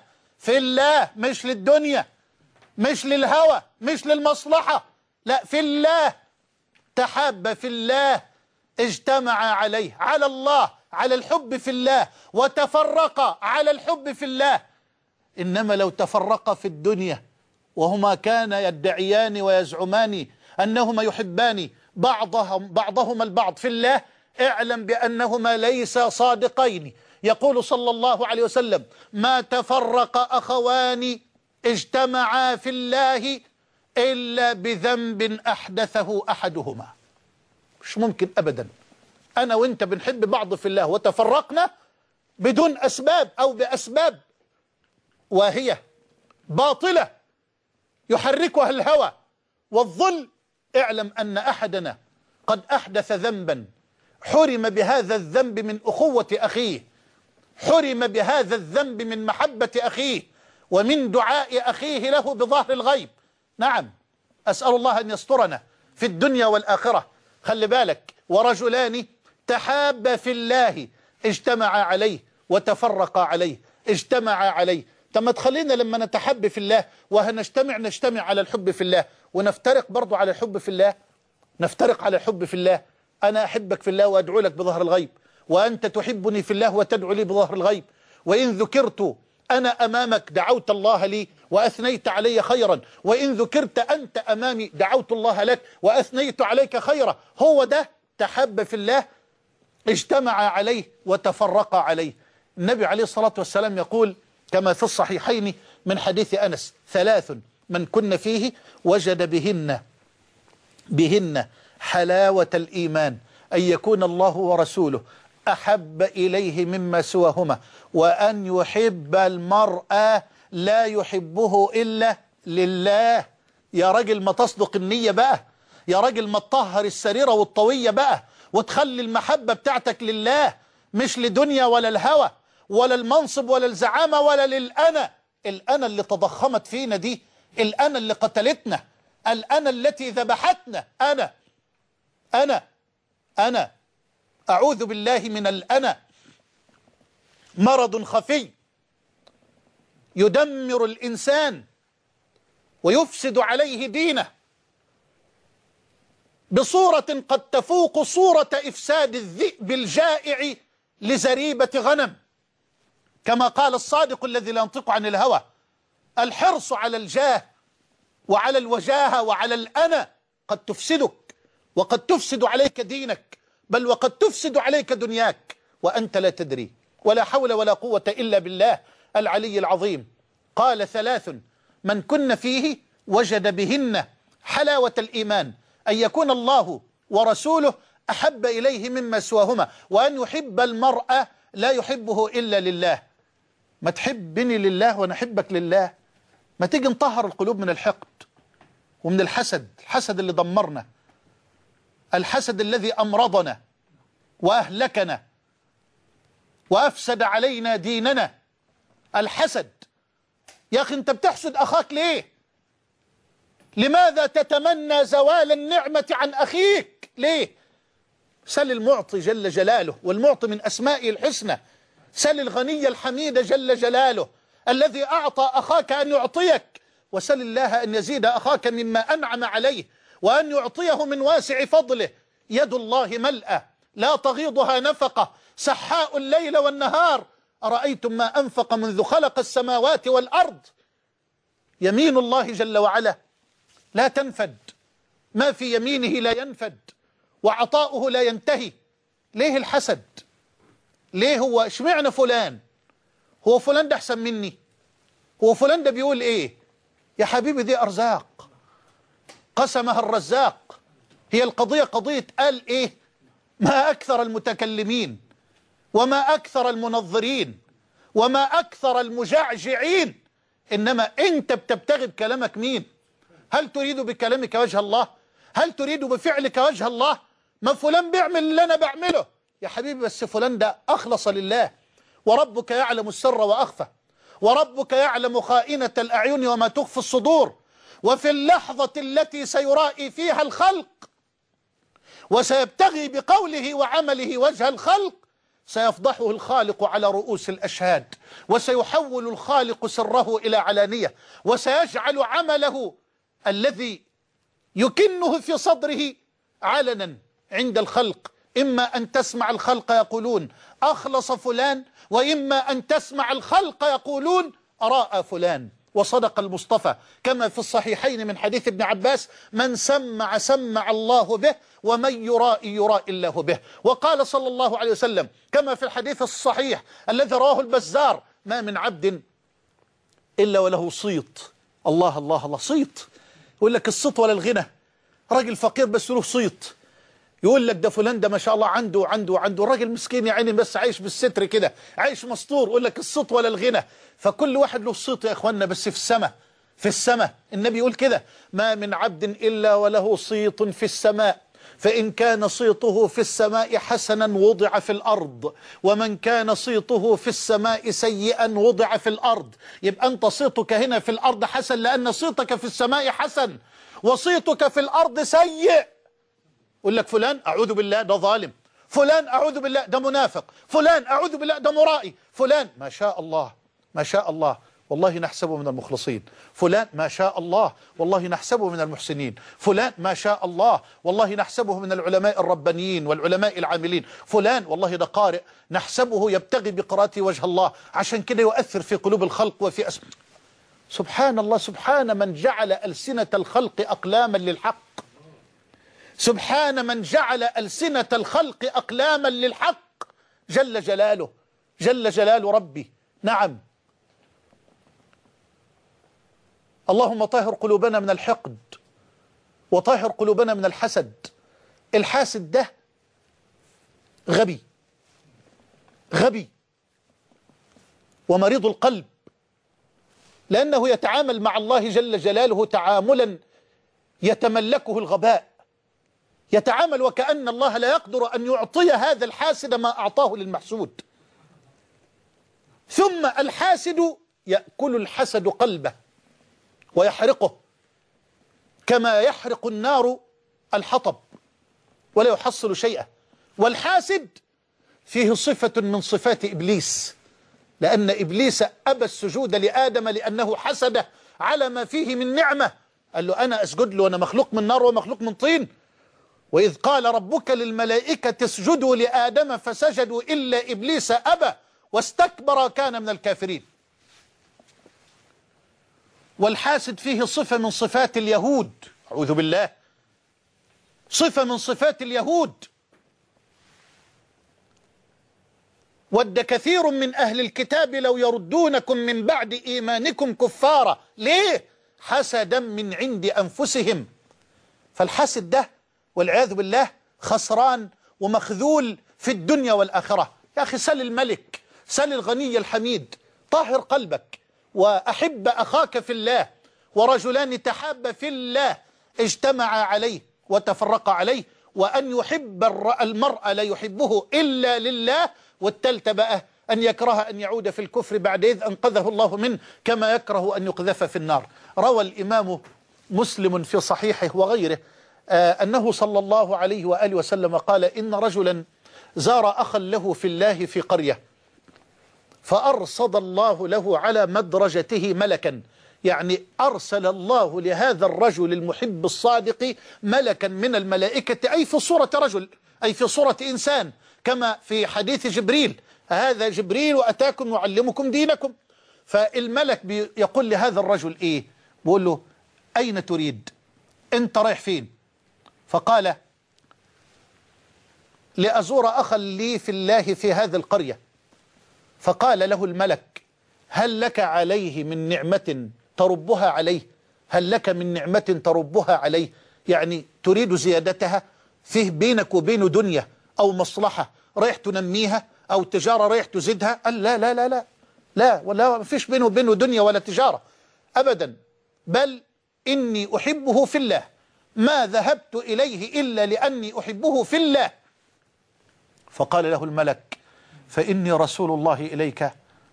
في الله، مش للدنيا، مش للهوى، مش للمصلحة، لا في الله. تحاب في الله، اجتمع عليه، على الله، على الحب في الله، وتفرق على الحب في الله. إنما لو تفرق في الدنيا وهما كان يدعيان ويزعمان أنهما يحبان بعضهم بعضهما البعض في الله، اعلم بأنهما ليس صادقين. يقول صلى الله عليه وسلم: ما تفرق أخوان اجتمعا في الله إلا بذنب أحدثه أحدهما. مش ممكن أبدا أنا وإنت بنحب بعض في الله وتفرقنا بدون أسباب أو بأسباب واهية باطلة يحركها الهوى والظل. اعلم أن أحدنا قد أحدث ذنبا حرم بهذا الذنب من أخوة أخيه، حرم بهذا الذنب من محبة أخيه ومن دعاء أخيه له بظهر الغيب. نعم، أسأل الله أن يسترنا في الدنيا والآخرة. خلي بالك: ورجلان تحابا في الله اجتمعا عليه وتفرقا عليه. اجتمعا عليه، طب ما تخلينا لما نتحب في الله وهنجتمع نجتمع على الحب في الله، ونفترق برضو على الحب في الله. نفترق على الحب في الله. أنا أحبك في الله وأدعو لك بظهر الغيب، وأنت تحبني في الله وتدعو لي بظهر الغيب. وإن ذكرت أنا أمامك دعوت الله لي وأثنيت علي خيرا، وإن ذكرت أنت أمامي دعوت الله لك وأثنيت عليك خيرا. هو ده تحب في الله، اجتمع عليه وتفرق عليه. النبي عليه الصلاة والسلام يقول كما في الصحيحين من حديث أنس: ثلاث من كن فيه وجد بهن بهن حلاوة الإيمان، أن يكون الله ورسوله أحب إليه مما سواهما، وأن يحب المرأة لا يحبه إلا لله. يا راجل ما تصدق النية بقى، يا راجل ما تطهر السريرة والطوية بقى، وتخلي المحبة بتاعتك لله، مش لدنيا ولا الهوى ولا المنصب ولا الزعامة ولا للأنا. الأنا اللي تضخمت فينا دي، الأنا اللي قتلتنا، الأنا التي ذبحتنا. أنا أنا أنا أعوذ بالله من الأنا، مرض خفي يدمر الإنسان ويفسد عليه دينه بصورة قد تفوق صورة إفساد الذئب الجائع لزريبة غنم، كما قال الصادق الذي لا ينطق عن الهوى: الحرص على الجاه وعلى الوجاهة وعلى الأنا قد تفسدك، وقد تفسد عليك دينك، بل وقد تفسد عليك دنياك وأنت لا تدري. ولا حول ولا قوة إلا بالله العلي العظيم. قال: ثلاث من كن فيه وجد بهن حلاوة الإيمان، أن يكون الله ورسوله أحب إليه مما سواهما، وأن يحب المرأة لا يحبه إلا لله. ما تحبني لله وأنا أحبك لله. ما تيجي نطهر القلوب من الحقد ومن الحسد، الحسد اللي دمرنا، الحسد الذي أمرضنا وأهلكنا وأفسد علينا ديننا. الحسد. يا أخي أنت بتحسد أخاك ليه؟ لماذا تتمنى زوال النعمة عن أخيك؟ ليه؟ سل المعطي جل جلاله، والمعطي من أسمائه الحسنى. سل الغني الحميد جل جلاله الذي أعطى أخاك أن يعطيك، وسل الله أن يزيد أخاك مما أنعم عليه وأن يعطيه من واسع فضله. يد الله ملأى لا تغيضها نفقة، سحاء الليل والنهار. أرأيتم ما أنفق منذ خلق السماوات والأرض. يمين الله جل وعلا لا تنفد، ما في يمينه لا ينفد، وعطاؤه لا ينتهي. ليه الحسد؟ ليه؟ هو اشمعنى فلان؟ هو فلان ده أحسن مني؟ هو فلان ده بيقول إيه؟ يا حبيبي دي أرزاق قسمها الرزاق. هي القضية قضية قال إيه؟ ما أكثر المتكلمين وما أكثر المنظرين وما أكثر المجعجعين. إنما أنت بتبتغي بكلامك مين؟ هل تريد بكلامك وجه الله؟ هل تريد بفعلك وجه الله؟ ما فلان بيعمل اللي أنا بعمله. يا حبيبي بس فلان ده أخلص لله، وربك يعلم السر وأخفى، وربك يعلم خائنة الأعين وما تخفي الصدور. وفي اللحظة التي سيرائي فيها الخلق وسيبتغي بقوله وعمله وجه الخلق سيفضحه الخالق على رؤوس الأشهاد، وسيحول الخالق سره إلى علانية، وسيجعل عمله الذي يكنه في صدره علنا عند الخلق. إما أن تسمع الخلق يقولون أخلص فلان، وإما أن تسمع الخلق يقولون أراء فلان. وصدق المصطفى كما في الصحيحين من حديث ابن عباس: من سمع سمع الله به، ومن يرائي يرائي الله به. وقال صلى الله عليه وسلم كما في الحديث الصحيح الذي رواه البزار: ما من عبد إلا وله صيت. الله الله الله، صيت. يقول لك الصيت ولا الغنى، راجل فقير بس له صيت. يقول لك ده فلان ده ما شاء الله عنده عنده عنده راجل مسكين يا عيني بس عايش بالستر كده، عايش مستور. يقول لك الصيت ولا الغنى. فكل واحد له صيت يا اخوانا، بس في السماء. في السماء النبي يقول كده: ما من عبد إلا وله صيت في السماء، فإن كان صيته في السماء حسنا وضع في الأرض، ومن كان صيته في السماء سيئا وضع في الأرض. يبقى أنت صيتك هنا في الأرض حسن لأن صيتك في السماء حسن، وصيتك في الأرض سيء. يقول لك فلان أعوذ بالله ده ظالم، فلان أعوذ بالله ده منافق، فلان أعوذ بالله ده مرائي، فلان ما شاء الله ما شاء الله والله نحسبه من المخلصين، فلان ما شاء الله والله نحسبه من المحسنين، فلان ما شاء الله والله نحسبه من العلماء الربانيين والعلماء العاملين، فلان والله ده قارئ نحسبه يبتغي بقراءته وجه الله، عشان كده يؤثر في قلوب الخلق وفي أسم. سبحان الله، سبحان من جعل ألسنة الخلق أقلاما للحق، سبحان من جعل ألسنة الخلق أقلاما للحق، جل جلاله جل جلال ربي. نعم، اللهم طهر قلوبنا من الحقد، وطهر قلوبنا من الحسد. الحاسد ده غبي غبي ومريض القلب، لأنه يتعامل مع الله جل جلاله تعاملا يتملكه الغباء، يتعامل وكأن الله لا يقدر أن يعطي هذا الحاسد ما أعطاه للمحسود. ثم الحاسد يأكل الحسد قلبه ويحرقه كما يحرق النار الحطب ولا يحصل شيئا. والحاسد فيه صفة من صفات إبليس، لأن إبليس أبى السجود لآدم لأنه حسده على ما فيه من نعمة. قال له أنا أسجد له وأنا مخلوق من نار ومخلوق من طين. وإذ قال ربك للملائكة اسجدوا لآدم فسجدوا إلا إبليس أبى واستكبر كان من الكافرين. والحاسد فيه صفة من صفات اليهود، أعوذ بالله، صفة من صفات اليهود. ود كثير من أهل الكتاب لو يردونكم من بعد إيمانكم كفارا. ليه؟ حسدا من عند أنفسهم. فالحاسد ده والعياذ بالله خسران ومخذول في الدنيا والآخرة. يا أخي سل الملك، سل الغني الحميد، طهر قلبك وأحب أخاك في الله. ورجلان تحابا في الله اجتمعا عليه وتفرقا عليه، وأن يحب المرء لا يحبه إلا لله. والتالتة بقى أن يكره أن يعود في الكفر بعد إذ أنقذه الله منه، كما يكره أن يقذف في النار. روى الإمام مسلم في صحيحه وغيره آه أنه صلى الله عليه وآله وسلم قال: إن رجلا زار أخا له في الله في قرية، فأرصد الله له على مدرجته ملكا، يعني أرسل الله لهذا الرجل المحب الصادق ملكا من الملائكة، أي في صورة رجل، أي في صورة إنسان، كما في حديث جبريل: هذا جبريل وأتاكم يعلمكم دينكم. فالملك يقول لهذا الرجل إيه؟ بيقول له: أين تريد؟ أنت رايح فين؟ فقال: لأزور أخا لي في الله في هذه القرية. فقال له الملك: هل لك عليه من نعمة تربها عليه؟ هل لك من نعمة تربها عليه؟ يعني تريد زيادتها؟ فيه بينك وبينه دنيا أو مصلحة رايح تنميها أو تجارة رايح تزيدها؟ قال: لا لا لا لا لا ولا ما فيش بينه وبينه دنيا ولا تجارة أبدا، بل إني أحبه في الله، ما ذهبت إليه إلا لأني أحبه في الله. فقال له الملك: فإني رسول الله إليك،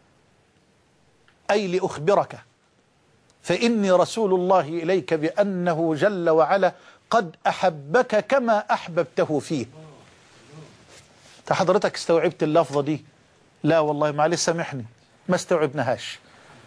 أي لأخبرك، فإني رسول الله إليك بأنه جل وعلا قد أحبك كما أحببته فيه. حضرتك استوعبت اللفظة دي؟ لا والله معلش سامحني ما استوعبناهاش.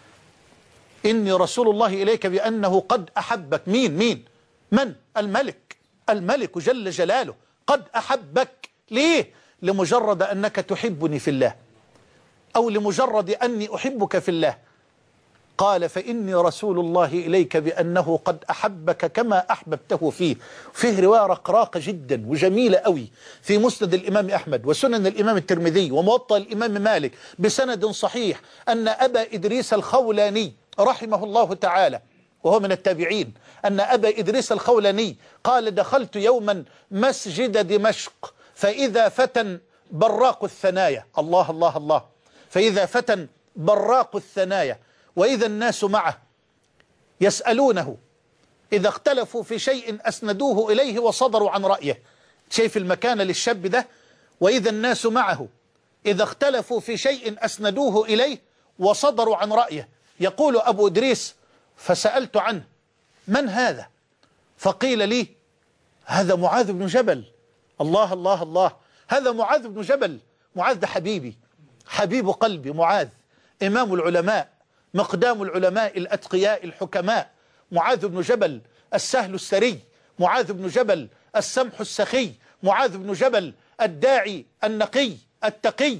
إني رسول الله إليك بأنه قد أحبك. مين مين من؟ الملك، الملك جل جلاله قد أحبك. ليه؟ لمجرد أنك تحبني في الله، أو لمجرد أني أحبك في الله. قال فإني رسول الله إليك بأنه قد أحبك كما أحببته فيه. فيه رواية رقراقة جدا وجميلة قوي في مسند الإمام أحمد وسنن الإمام الترمذي وموطأ الإمام مالك بسند صحيح أن أبا إدريس الخولاني رحمه الله تعالى وهو من التابعين، أن أبا إدريس الخولاني قال دخلت يوما مسجد دمشق فإذا فتى براق الثنايا. الله الله الله. فإذا فتى براق الثنايا وإذا الناس معه يسألونه، إذا اختلفوا في شيء أسندوه إليه وصدروا عن رأيه. شايف المكانة للشاب ده؟ وإذا الناس معه إذا اختلفوا في شيء أسندوه إليه وصدروا عن رأيه. يقول أبو إدريس فسألت عنه من هذا؟ فقيل لي هذا معاذ بن جبل. الله الله الله. هذا معاذ بن جبل. معاذ ده حبيبي، حبيب قلبي. معاذ إمام العلماء، مقدام العلماء الأتقياء الحكماء. معاذ بن جبل السهل السري، معاذ بن جبل السمح السخي، معاذ بن جبل الداعي النقي التقي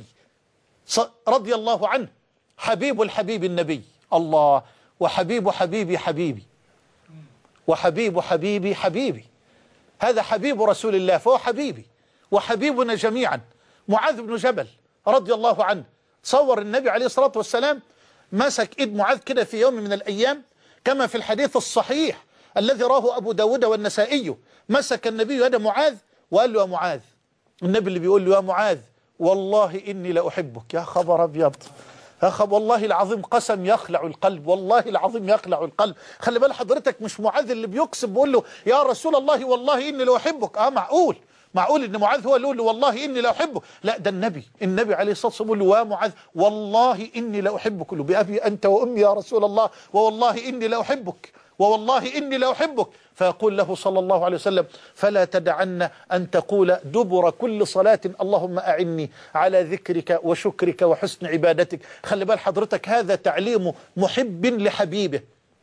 رضي الله عنه. حبيب الحبيب النبي. الله. وحبيب حبيبي حبيبي، وحبيب حبيبي حبيبي. هذا حبيب رسول الله فهو حبيبي وحبيبنا جميعا. معاذ بن جبل رضي الله عنه. صور النبي عليه الصلاة والسلام مسك إيد معاذ كده في يوم من الأيام كما في الحديث الصحيح الذي راه أبو داود والنسائي. مسك النبي يد معاذ وقال له يا معاذ، النبي اللي بيقول له يا معاذ والله إني لأحبك. يا خبر أبيض، يا خبر والله العظيم قسم يخلع القلب، والله العظيم يخلع القلب. خلي بال حضرتك مش معاذ اللي بيقسم بيقول له يا رسول الله والله إني لأحبك. اه معقول معقول ان معاذ هو اللي يقول له والله اني لا احبه؟ لا، ده النبي النبي عليه الصلاه والسلام يقول له يا معاذ والله اني لا احبك. يقول له بابي انت وامي يا رسول الله ووالله اني لا احبك ووالله اني لا احبك. فيقول له صلى الله عليه وسلم فلا تدعن ان تقول دبر كل صلاه اللهم اعني على ذكرك وشكرك وحسن عبادتك. خلي بال حضرتك هذا تعليم محب لحبيبه،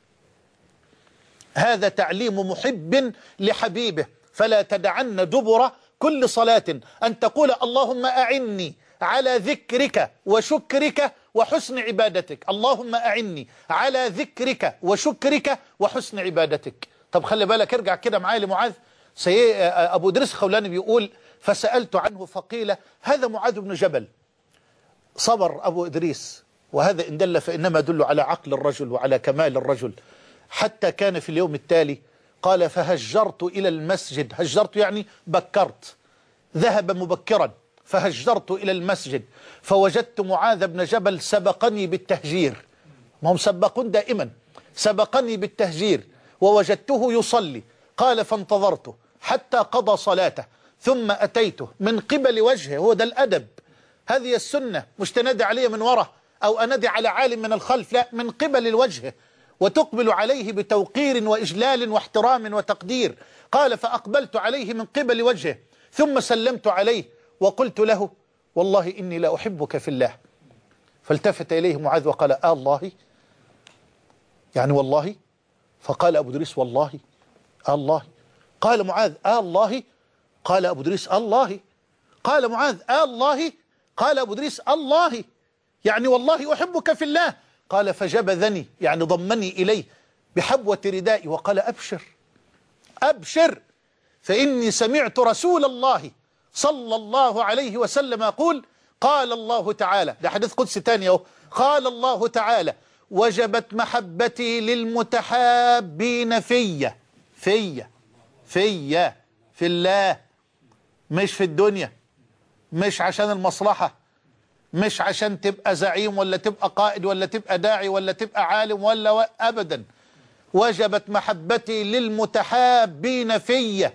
هذا تعليم محب لحبيبه. فلا تدعن دبر كل صلاة أن تقول اللهم أعني على ذكرك وشكرك وحسن عبادتك. اللهم أعني على ذكرك وشكرك وحسن عبادتك. طب خلي بالك، ارجع كده معايا لمعاذ. أبو إدريس الخولاني بيقول فسألت عنه فقيل هذا معاذ بن جبل. صبر أبو إدريس، وهذا إن دل فإنما يدل على عقل الرجل وعلى كمال الرجل. حتى كان في اليوم التالي قال فهجرت إلى المسجد. هجرت يعني بكرت، ذهب مبكرا. فهجرت إلى المسجد فوجدت معاذ بن جبل سبقني بالتهجير. ما هم سبقون دائما. سبقني بالتهجير ووجدته يصلي. قال فانتظرته حتى قضى صلاته ثم أتيته من قبل وجهه. هو ده الأدب، هذه السنة. مش تنادي عليه من وراء أو أنادي على عالم من الخلف، لا، من قبل الوجه، وتقبل عليه بتوقير وإجلال واحترام وتقدير. قال فأقبلت عليه من قبل وجهه ثم سلمت عليه وقلت له والله إني لا أحبك في الله. فالتفت إليه معاذ وقال آه الله، يعني والله؟ فقال أبو إدريس والله آه الله. قال معاذ آه الله. قال أبو إدريس الله. قال معاذ آه الله. قال أبو إدريس الله، يعني والله أحبك في الله. قال فجبذني، يعني ضمني إليه بحبوة ردائي وقال أبشر أبشر فإني سمعت رسول الله صلى الله عليه وسلم يقول قال الله تعالى، ده حديث قدسي تاني اهو، قال الله تعالى وجبت محبتي للمتحابين فيا فيا فيا في الله، مش في الدنيا، مش عشان المصلحة، مش عشان تبقى زعيم ولا تبقى قائد ولا تبقى داعي ولا تبقى عالم ولا و... أبدا. وجبت محبتي للمتحابين فيا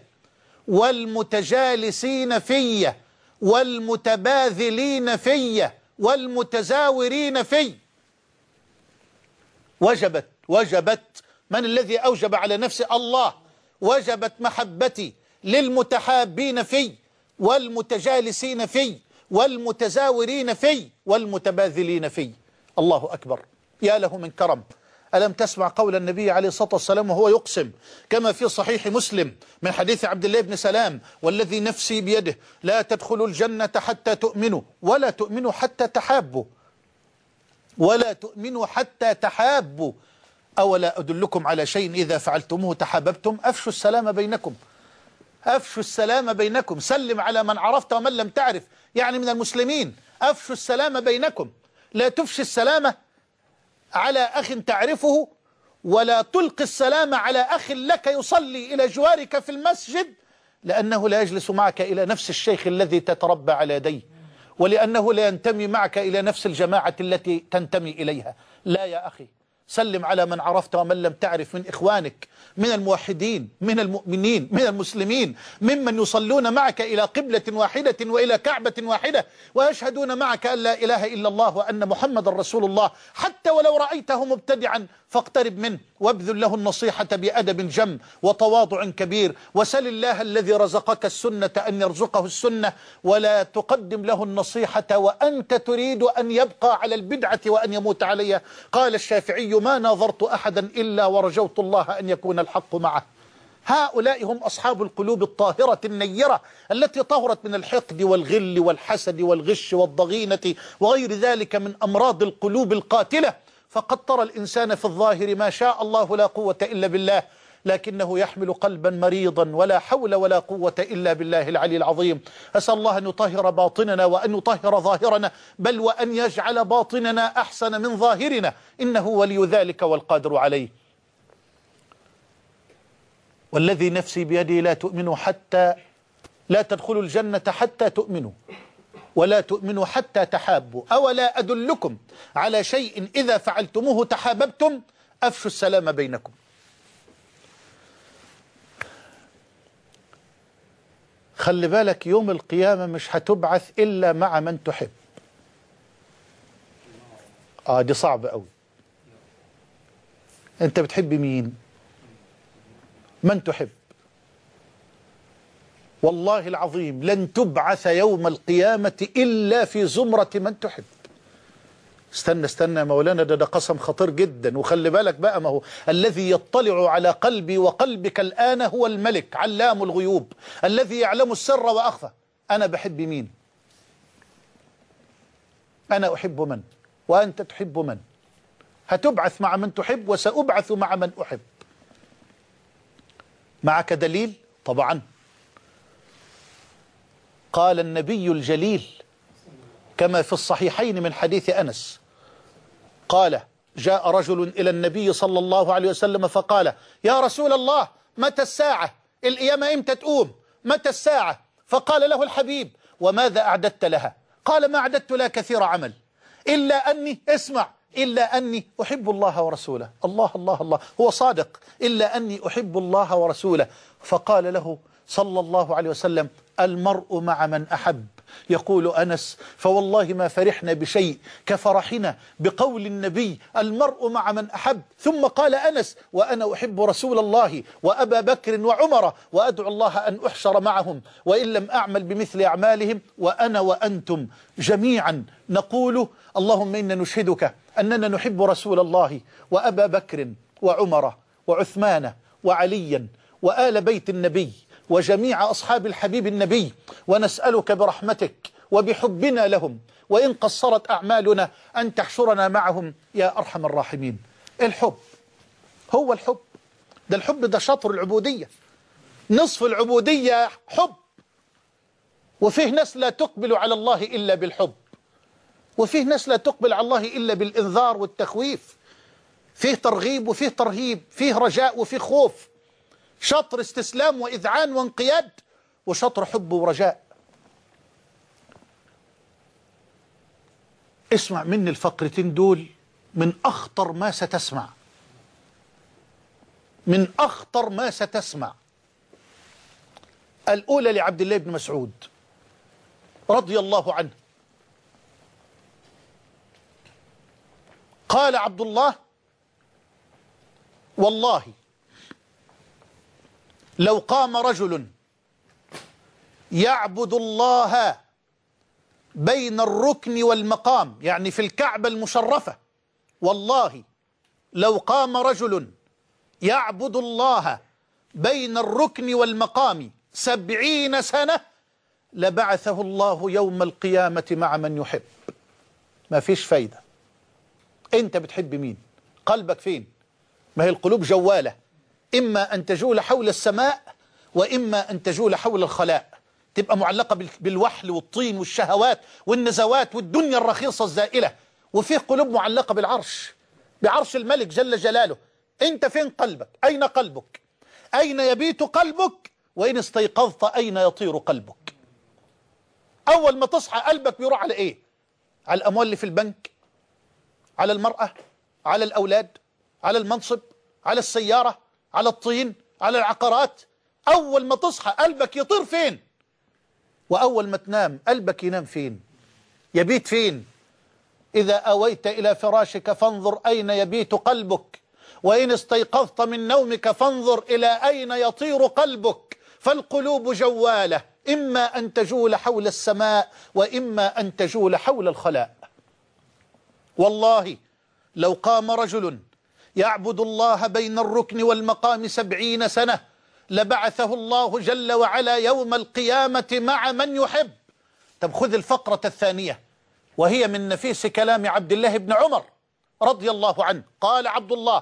والمتجالسين فيا والمتباذلين فيا والمتزاورين في. وجبت وجبت من الذي أوجب على نفسه؟ الله. وجبت محبتي للمتحابين في والمتجالسين في والمتزاورين في والمتباذلين في. الله أكبر، يا له من كرم. ألم تسمع قول النبي عليه الصلاة والسلام وهو يقسم كما في صحيح مسلم من حديث عبد الله بن سلام: والذي نفسي بيده لا تدخلوا الجنة حتى تؤمنوا ولا تؤمنوا حتى تحابوا ولا تؤمنوا حتى تحابوا أولا أدلكم على شيء إذا فعلتموه تحاببتم؟ أفشوا السلام بينكم، أفشوا السلام بينكم، سلم على من عرفت ومن لم تعرف، يعني من المسلمين. أفشوا السلام بينكم، لا تفشي السلام على أخ تعرفه، ولا تلقي السلام على أخ لك يصلي إلى جوارك في المسجد، لأنه لا يجلس معك إلى نفس الشيخ الذي تتربى على يديه، ولأنه لا ينتمي معك إلى نفس الجماعة التي تنتمي إليها. لا يا أخي، سلم على من عرفت ومن لم تعرف من إخوانك، من الموحدين، من المؤمنين، من المسلمين، ممن يصلون معك إلى قبلة واحدة وإلى كعبة واحدة، ويشهدون معك أن لا إله إلا الله وأن محمد رسول الله. حتى ولو رأيته مبتدعا فاقترب منه وابذل له النصيحة بأدب جم وتواضع كبير، وسل الله الذي رزقك السنة أن يرزقه السنة، ولا تقدم له النصيحة وأنت تريد أن يبقى على البدعة وأن يموت عليها. قال الشافعي: ما ناظرت أحدا إلا ورجوت الله أن يكون الحق معه. هؤلاء هم أصحاب القلوب الطاهرة النيرة التي طهرت من الحقد والغل والحسد والغش والضغينة وغير ذلك من أمراض القلوب القاتلة. فقد ترى الإنسان في الظاهر ما شاء الله لا قوة إلا بالله، لكنه يحمل قلبا مريضا ولا حول ولا قوة إلا بالله العلي العظيم. أسأل الله أن يطهر باطننا وأن يطهر ظاهرنا، بل وأن يجعل باطننا أحسن من ظاهرنا، إنه ولي ذلك والقادر عليه. والذي نفسي بيدي لا تؤمنوا حتى لا تدخلوا الجنة حتى تؤمنوا ولا تؤمنوا حتى تحابوا أولا أدلكم على شيء إذا فعلتموه تحاببتم؟ أفشوا السلام بينكم. خلي بالك، يوم القيامة مش هتبعث إلا مع من تحب. آه دي صعبة قوي. أنت بتحب مين؟ من تحب. والله العظيم لن تبعث يوم القيامة إلا في زمرة من تحب. استنى استنى يا مولانا، ده ده قسم خطير جدا. وخلي بالك بقى، ما هو الذي يطلع على قلبي وقلبك الآن هو الملك علام الغيوب الذي يعلم السر وأخفى. أنا بحب مين؟ أنا أحب من؟ وأنت تحب من؟ هتبعث مع من تحب وسأبعث مع من أحب. معك دليل؟ طبعا. قال النبي الجليل كما في الصحيحين من حديث أنس قال: جاء رجل إلى النبي صلى الله عليه وسلم فقال: يا رسول الله، متى الساعة؟ القيامة إمتى تقوم؟ متى الساعة؟ فقال له الحبيب: وماذا أعددت لها؟ قال: ما أعددت لها كثير عمل، إلا أني اسمع إلا أني أحب الله ورسوله. الله الله الله، هو صادق. إلا أني أحب الله ورسوله. فقال له صلى الله عليه وسلم: المرء مع من أحب. يقول أنس: فوالله ما فرحنا بشيء كفرحنا بقول النبي المرء مع من أحب. ثم قال أنس: وأنا أحب رسول الله وأبا بكر وعمر، وأدعو الله أن أحشر معهم وإن لم أعمل بمثل أعمالهم، وأنا وأنتم جميعا نقول: اللهم إنا نشهدك أننا نحب رسول الله وأبا بكر وعمر وعثمان وعليا وآل بيت النبي وجميع أصحاب الحبيب النبي، ونسألك برحمتك وبحبنا لهم وإن قصرت أعمالنا أن تحشرنا معهم يا أرحم الراحمين. الحب هو الحب ده، الحب ده شطر العبودية، نصف العبودية حب. وفيه ناس لا تقبل على الله إلا بالحب، وفيه ناس لا تقبل على الله إلا بالإنذار والتخويف. فيه ترغيب وفيه ترهيب، فيه رجاء وفيه خوف، شطر استسلام وإذعان وانقياد، وشطر حب ورجاء. اسمع مني الفقرتين دول من أخطر ما ستسمع، من أخطر ما ستسمع. الأولى لعبد الله بن مسعود رضي الله عنه. قال عبد الله: والله لو قام رجل يعبد الله بين الركن والمقام، يعني في الكعبة المشرفة، والله لو قام رجل يعبد الله بين الركن والمقام سبعين سنة لبعثه الله يوم القيامة مع من يحب. ما فيش فايدة. انت بتحب مين؟ قلبك فين؟ ما هي القلوب جوالة، إما أن تجول حول السماء وإما أن تجول حول الخلاء، تبقى معلقة بالوحل والطين والشهوات والنزوات والدنيا الرخيصة الزائلة. وفيه قلوب معلقة بالعرش، بعرش الملك جل جلاله. انت فين قلبك؟ أين قلبك؟ أين يبيت قلبك؟ وإن استيقظت أين يطير قلبك؟ أول ما تصحى قلبك بيروح على إيه؟ على الأموال اللي في البنك، على المرأة، على الأولاد، على المنصب، على السيارة، على الطين، على العقارات. أول ما تصحى قلبك يطير فين؟ وأول ما تنام قلبك ينام فين؟ يبيت فين؟ إذا أويت إلى فراشك فانظر أين يبيت قلبك، وإن استيقظت من نومك فانظر إلى أين يطير قلبك. فالقلوب جوالة، إما أن تجول حول السماء وإما أن تجول حول الخلاء. والله لو قام رجل يعبد الله بين الركن والمقام سبعين سنة لبعثه الله جل وعلا يوم القيامة مع من يحب. طب خذ الفقرة الثانية، وهي من نفيس كلام عبد الله بن عمر رضي الله عنه. قال عبد الله: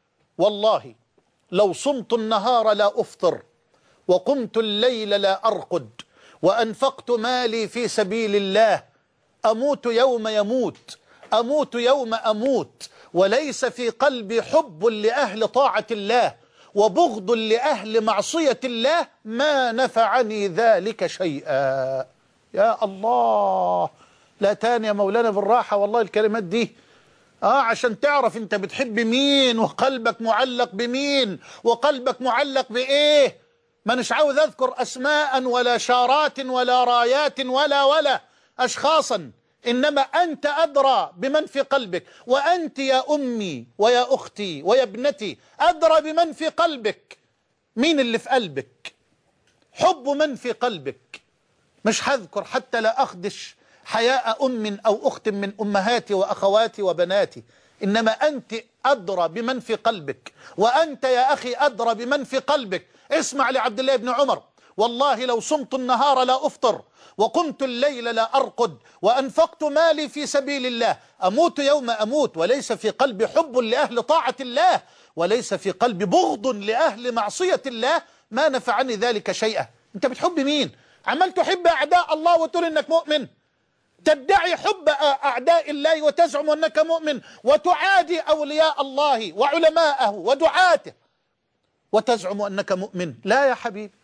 والله لو صمت النهار لا أفطر، وقمت الليل لا أرقد، وأنفقت مالي في سبيل الله، أموت يوم يموت، أموت يوم أموت، وليس في قلبي حب لأهل طاعة الله وبغض لأهل معصية الله، ما نفعني ذلك شيئا. يا الله، لا تاني يا مولانا بالراحة والله الكلمات دي آه عشان تعرف انت بتحب مين وقلبك معلق بمين وقلبك معلق بإيه. ما نش عاوز أذكر أسماء ولا شارات ولا رايات ولا ولا أشخاصا، إنما أنت أدرى بمن في قلبك، وأنت يا أمي ويا أختي ويا ابنتي أدرى بمن في قلبك. مين اللي في قلبك؟ حب من في قلبك. مش هذكر حتى لا أخدش حياء أم أو أخت من أمهاتي وأخواتي وبناتي، إنما أنت أدرى بمن في قلبك، وأنت يا أخي أدرى بمن في قلبك. اسمع لعبد الله بن عمر: والله لو صمت النهار لا أفطر، وقمت الليل لا أرقد، وأنفقت مالي في سبيل الله، أموت يوم أموت، وليس في قلبي حب لأهل طاعة الله وليس في قلبي بغض لأهل معصية الله، ما نفعني ذلك شيئا. أنت بتحب مين؟ عمال تحب أعداء الله وتقول إنك مؤمن، تدعي حب أعداء الله وتزعم أنك مؤمن، وتعادي أولياء الله وعلماءه ودعاته وتزعم أنك مؤمن. لا يا حبيبي،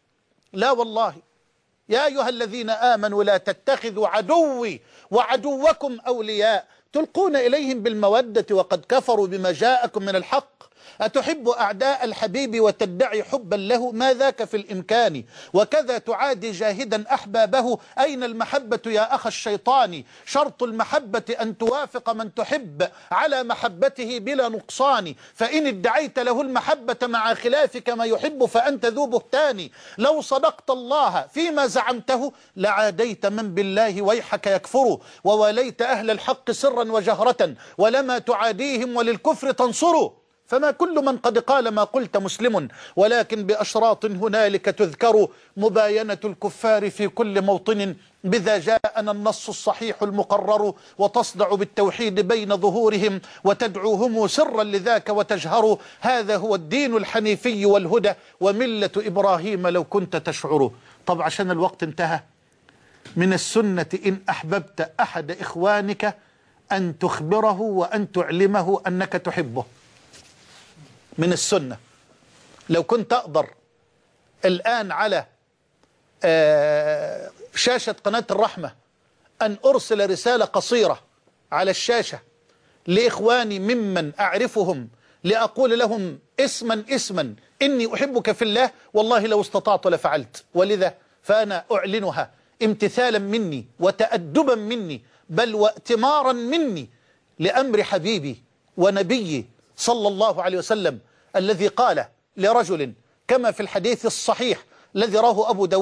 لا والله. يا أيها الذين آمنوا لا تتخذوا عدوي وعدوكم أولياء تلقون إليهم بالمودة وقد كفروا بما جاءكم من الحق، أتحب أعداء الحبيب وتدعي حبا له؟ ما ذاك في الإمكان، وكذا تعادي جاهدا أحبابه. أين المحبة يا أخ الشيطان؟ شرط المحبة أن توافق من تحب على محبته بلا نقصان، فإن ادعيت له المحبة مع خلافك ما يحب فأنت ذو بهتان. لو صدقت الله فيما زعمته لعاديت من بالله ويحك يكفر، ووليت أهل الحق سرا وجهرة ولما تعاديهم وللكفر تنصروا. فما كل من قد قال ما قلت مسلم، ولكن بأشراط هنالك تذكر، مباينة الكفار في كل موطن بذا جاءنا النص الصحيح المقرر، وتصدع بالتوحيد بين ظهورهم وتدعوهم سرا لذاك وتجهر. هذا هو الدين الحنيفي والهدى وملة إبراهيم لو كنت تشعر. طب عشان الوقت انتهى، من السنة إن أحببت أحد إخوانك أن تخبره وأن تعلمه أنك تحبه. من السنة. لو كنت أقدر الآن على شاشة قناة الرحمة أن أرسل رسالة قصيرة على الشاشة لإخواني ممن أعرفهم لأقول لهم اسما اسما إني أحبك في الله، والله لو استطعت لفعلت. ولذا فأنا أعلنها امتثالا مني وتأدبا مني، بل واتمارا مني لأمر حبيبي ونبيي صلى الله عليه وسلم، الذي قال لرجل كما في الحديث الصحيح الذي راه أبو داود: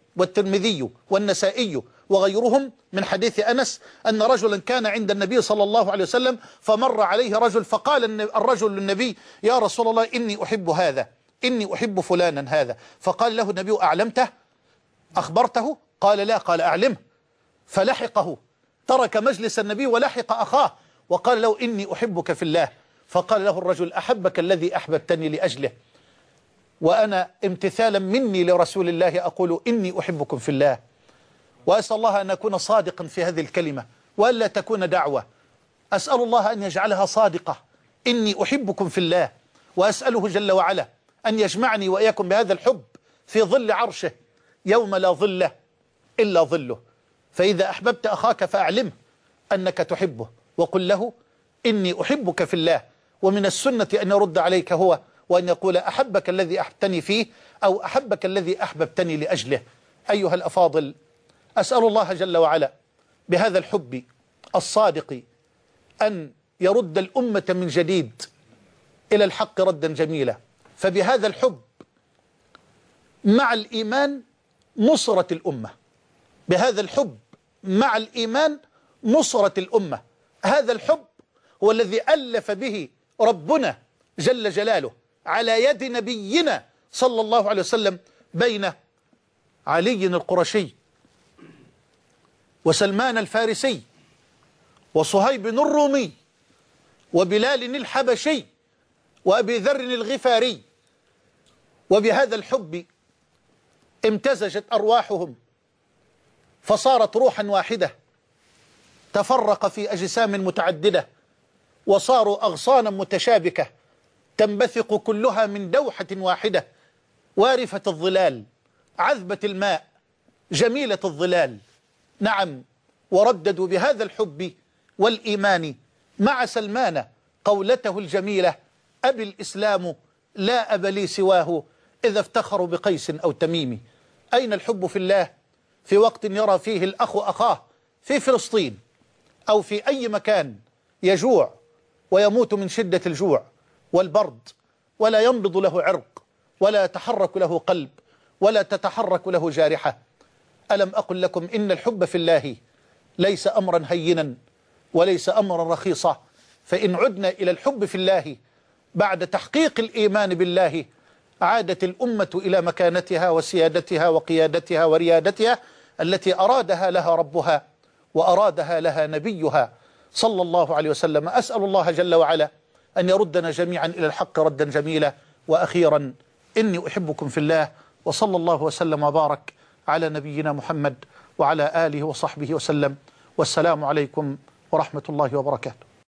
والترمذي والنسائي وغيرهم من حديث أنس أن رجلا كان عند النبي صلى الله عليه وسلم فمر عليه رجل فقال الرجل للنبي: يا رسول الله إني أحب هذا، إني أحب فلانا هذا. فقال له النبي: أعلمته؟ أخبرته؟ قال: لا. قال: أعلمه. فلحقه، ترك مجلس النبي ولحق أخاه وقال له: إني أحبك في الله. فقال له الرجل: أحبك الذي أحببتني لأجله، وأنا امتثالا مني لرسول الله أقول إني أحبكم في الله. وأسأل الله أن أكون صادقا في هذه الكلمة وألا تكون دعوة. أسأل الله أن يجعلها صادقة، إني أحبكم في الله، وأسأله جل وعلا أن يجمعني وإياكم بهذا الحب في ظل عرشه يوم لا ظل إلا ظله. فإذا أحببت أخاك فأعلمه أنك تحبه وقل له: إني أحبك في الله. ومن السنة أن يرد عليك هو وأن يقول: أحبك الذي أحببتني فيه، أو أحبك الذي أحببتني لأجله. أيها الأفاضل، أسأل الله جل وعلا بهذا الحب الصادق أن يرد الأمة من جديد إلى الحق ردا جميلا. فبهذا الحب مع الإيمان نصرت الأمة، بهذا الحب مع الإيمان نصرت الأمة. هذا الحب هو الذي ألف به ربنا جل جلاله على يد نبينا صلى الله عليه وسلم بين علي القرشي وسلمان الفارسي وصهيب الرومي وبلال الحبشي وأبي ذر الغفاري. وبهذا الحب امتزجت أرواحهم فصارت روحا واحدة، تفرق في أجسام متعددة وصاروا أغصانا متشابكة تنبثق كلها من دوحة واحدة، وارفة الظلال، عذبة الماء، جميلة الظلال. نعم، ورددوا بهذا الحب والإيمان مع سلمان قولته الجميلة: أبي الإسلام لا أب لي سواه إذا افتخروا بقيس أو تميم. أين الحب في الله في وقت يرى فيه الأخ أخاه في فلسطين أو في أي مكان يجوع ويموت من شدة الجوع والبرد، ولا ينبض له عرق ولا يتحرك له قلب ولا تتحرك له جارحة؟ ألم أقل لكم إن الحب في الله ليس أمرا هينا وليس أمرا رخيصا؟ فإن عدنا إلى الحب في الله بعد تحقيق الإيمان بالله عادت الأمة إلى مكانتها وسيادتها وقيادتها وريادتها التي أرادها لها ربها وأرادها لها نبيها صلى الله عليه وسلم. أسأل الله جل وعلا أن يردنا جميعا إلى الحق ردا جميلا. وأخيرا، إني أحبكم في الله، وصلى الله وسلم وبارك على نبينا محمد وعلى آله وصحبه وسلم. والسلام عليكم ورحمة الله وبركاته.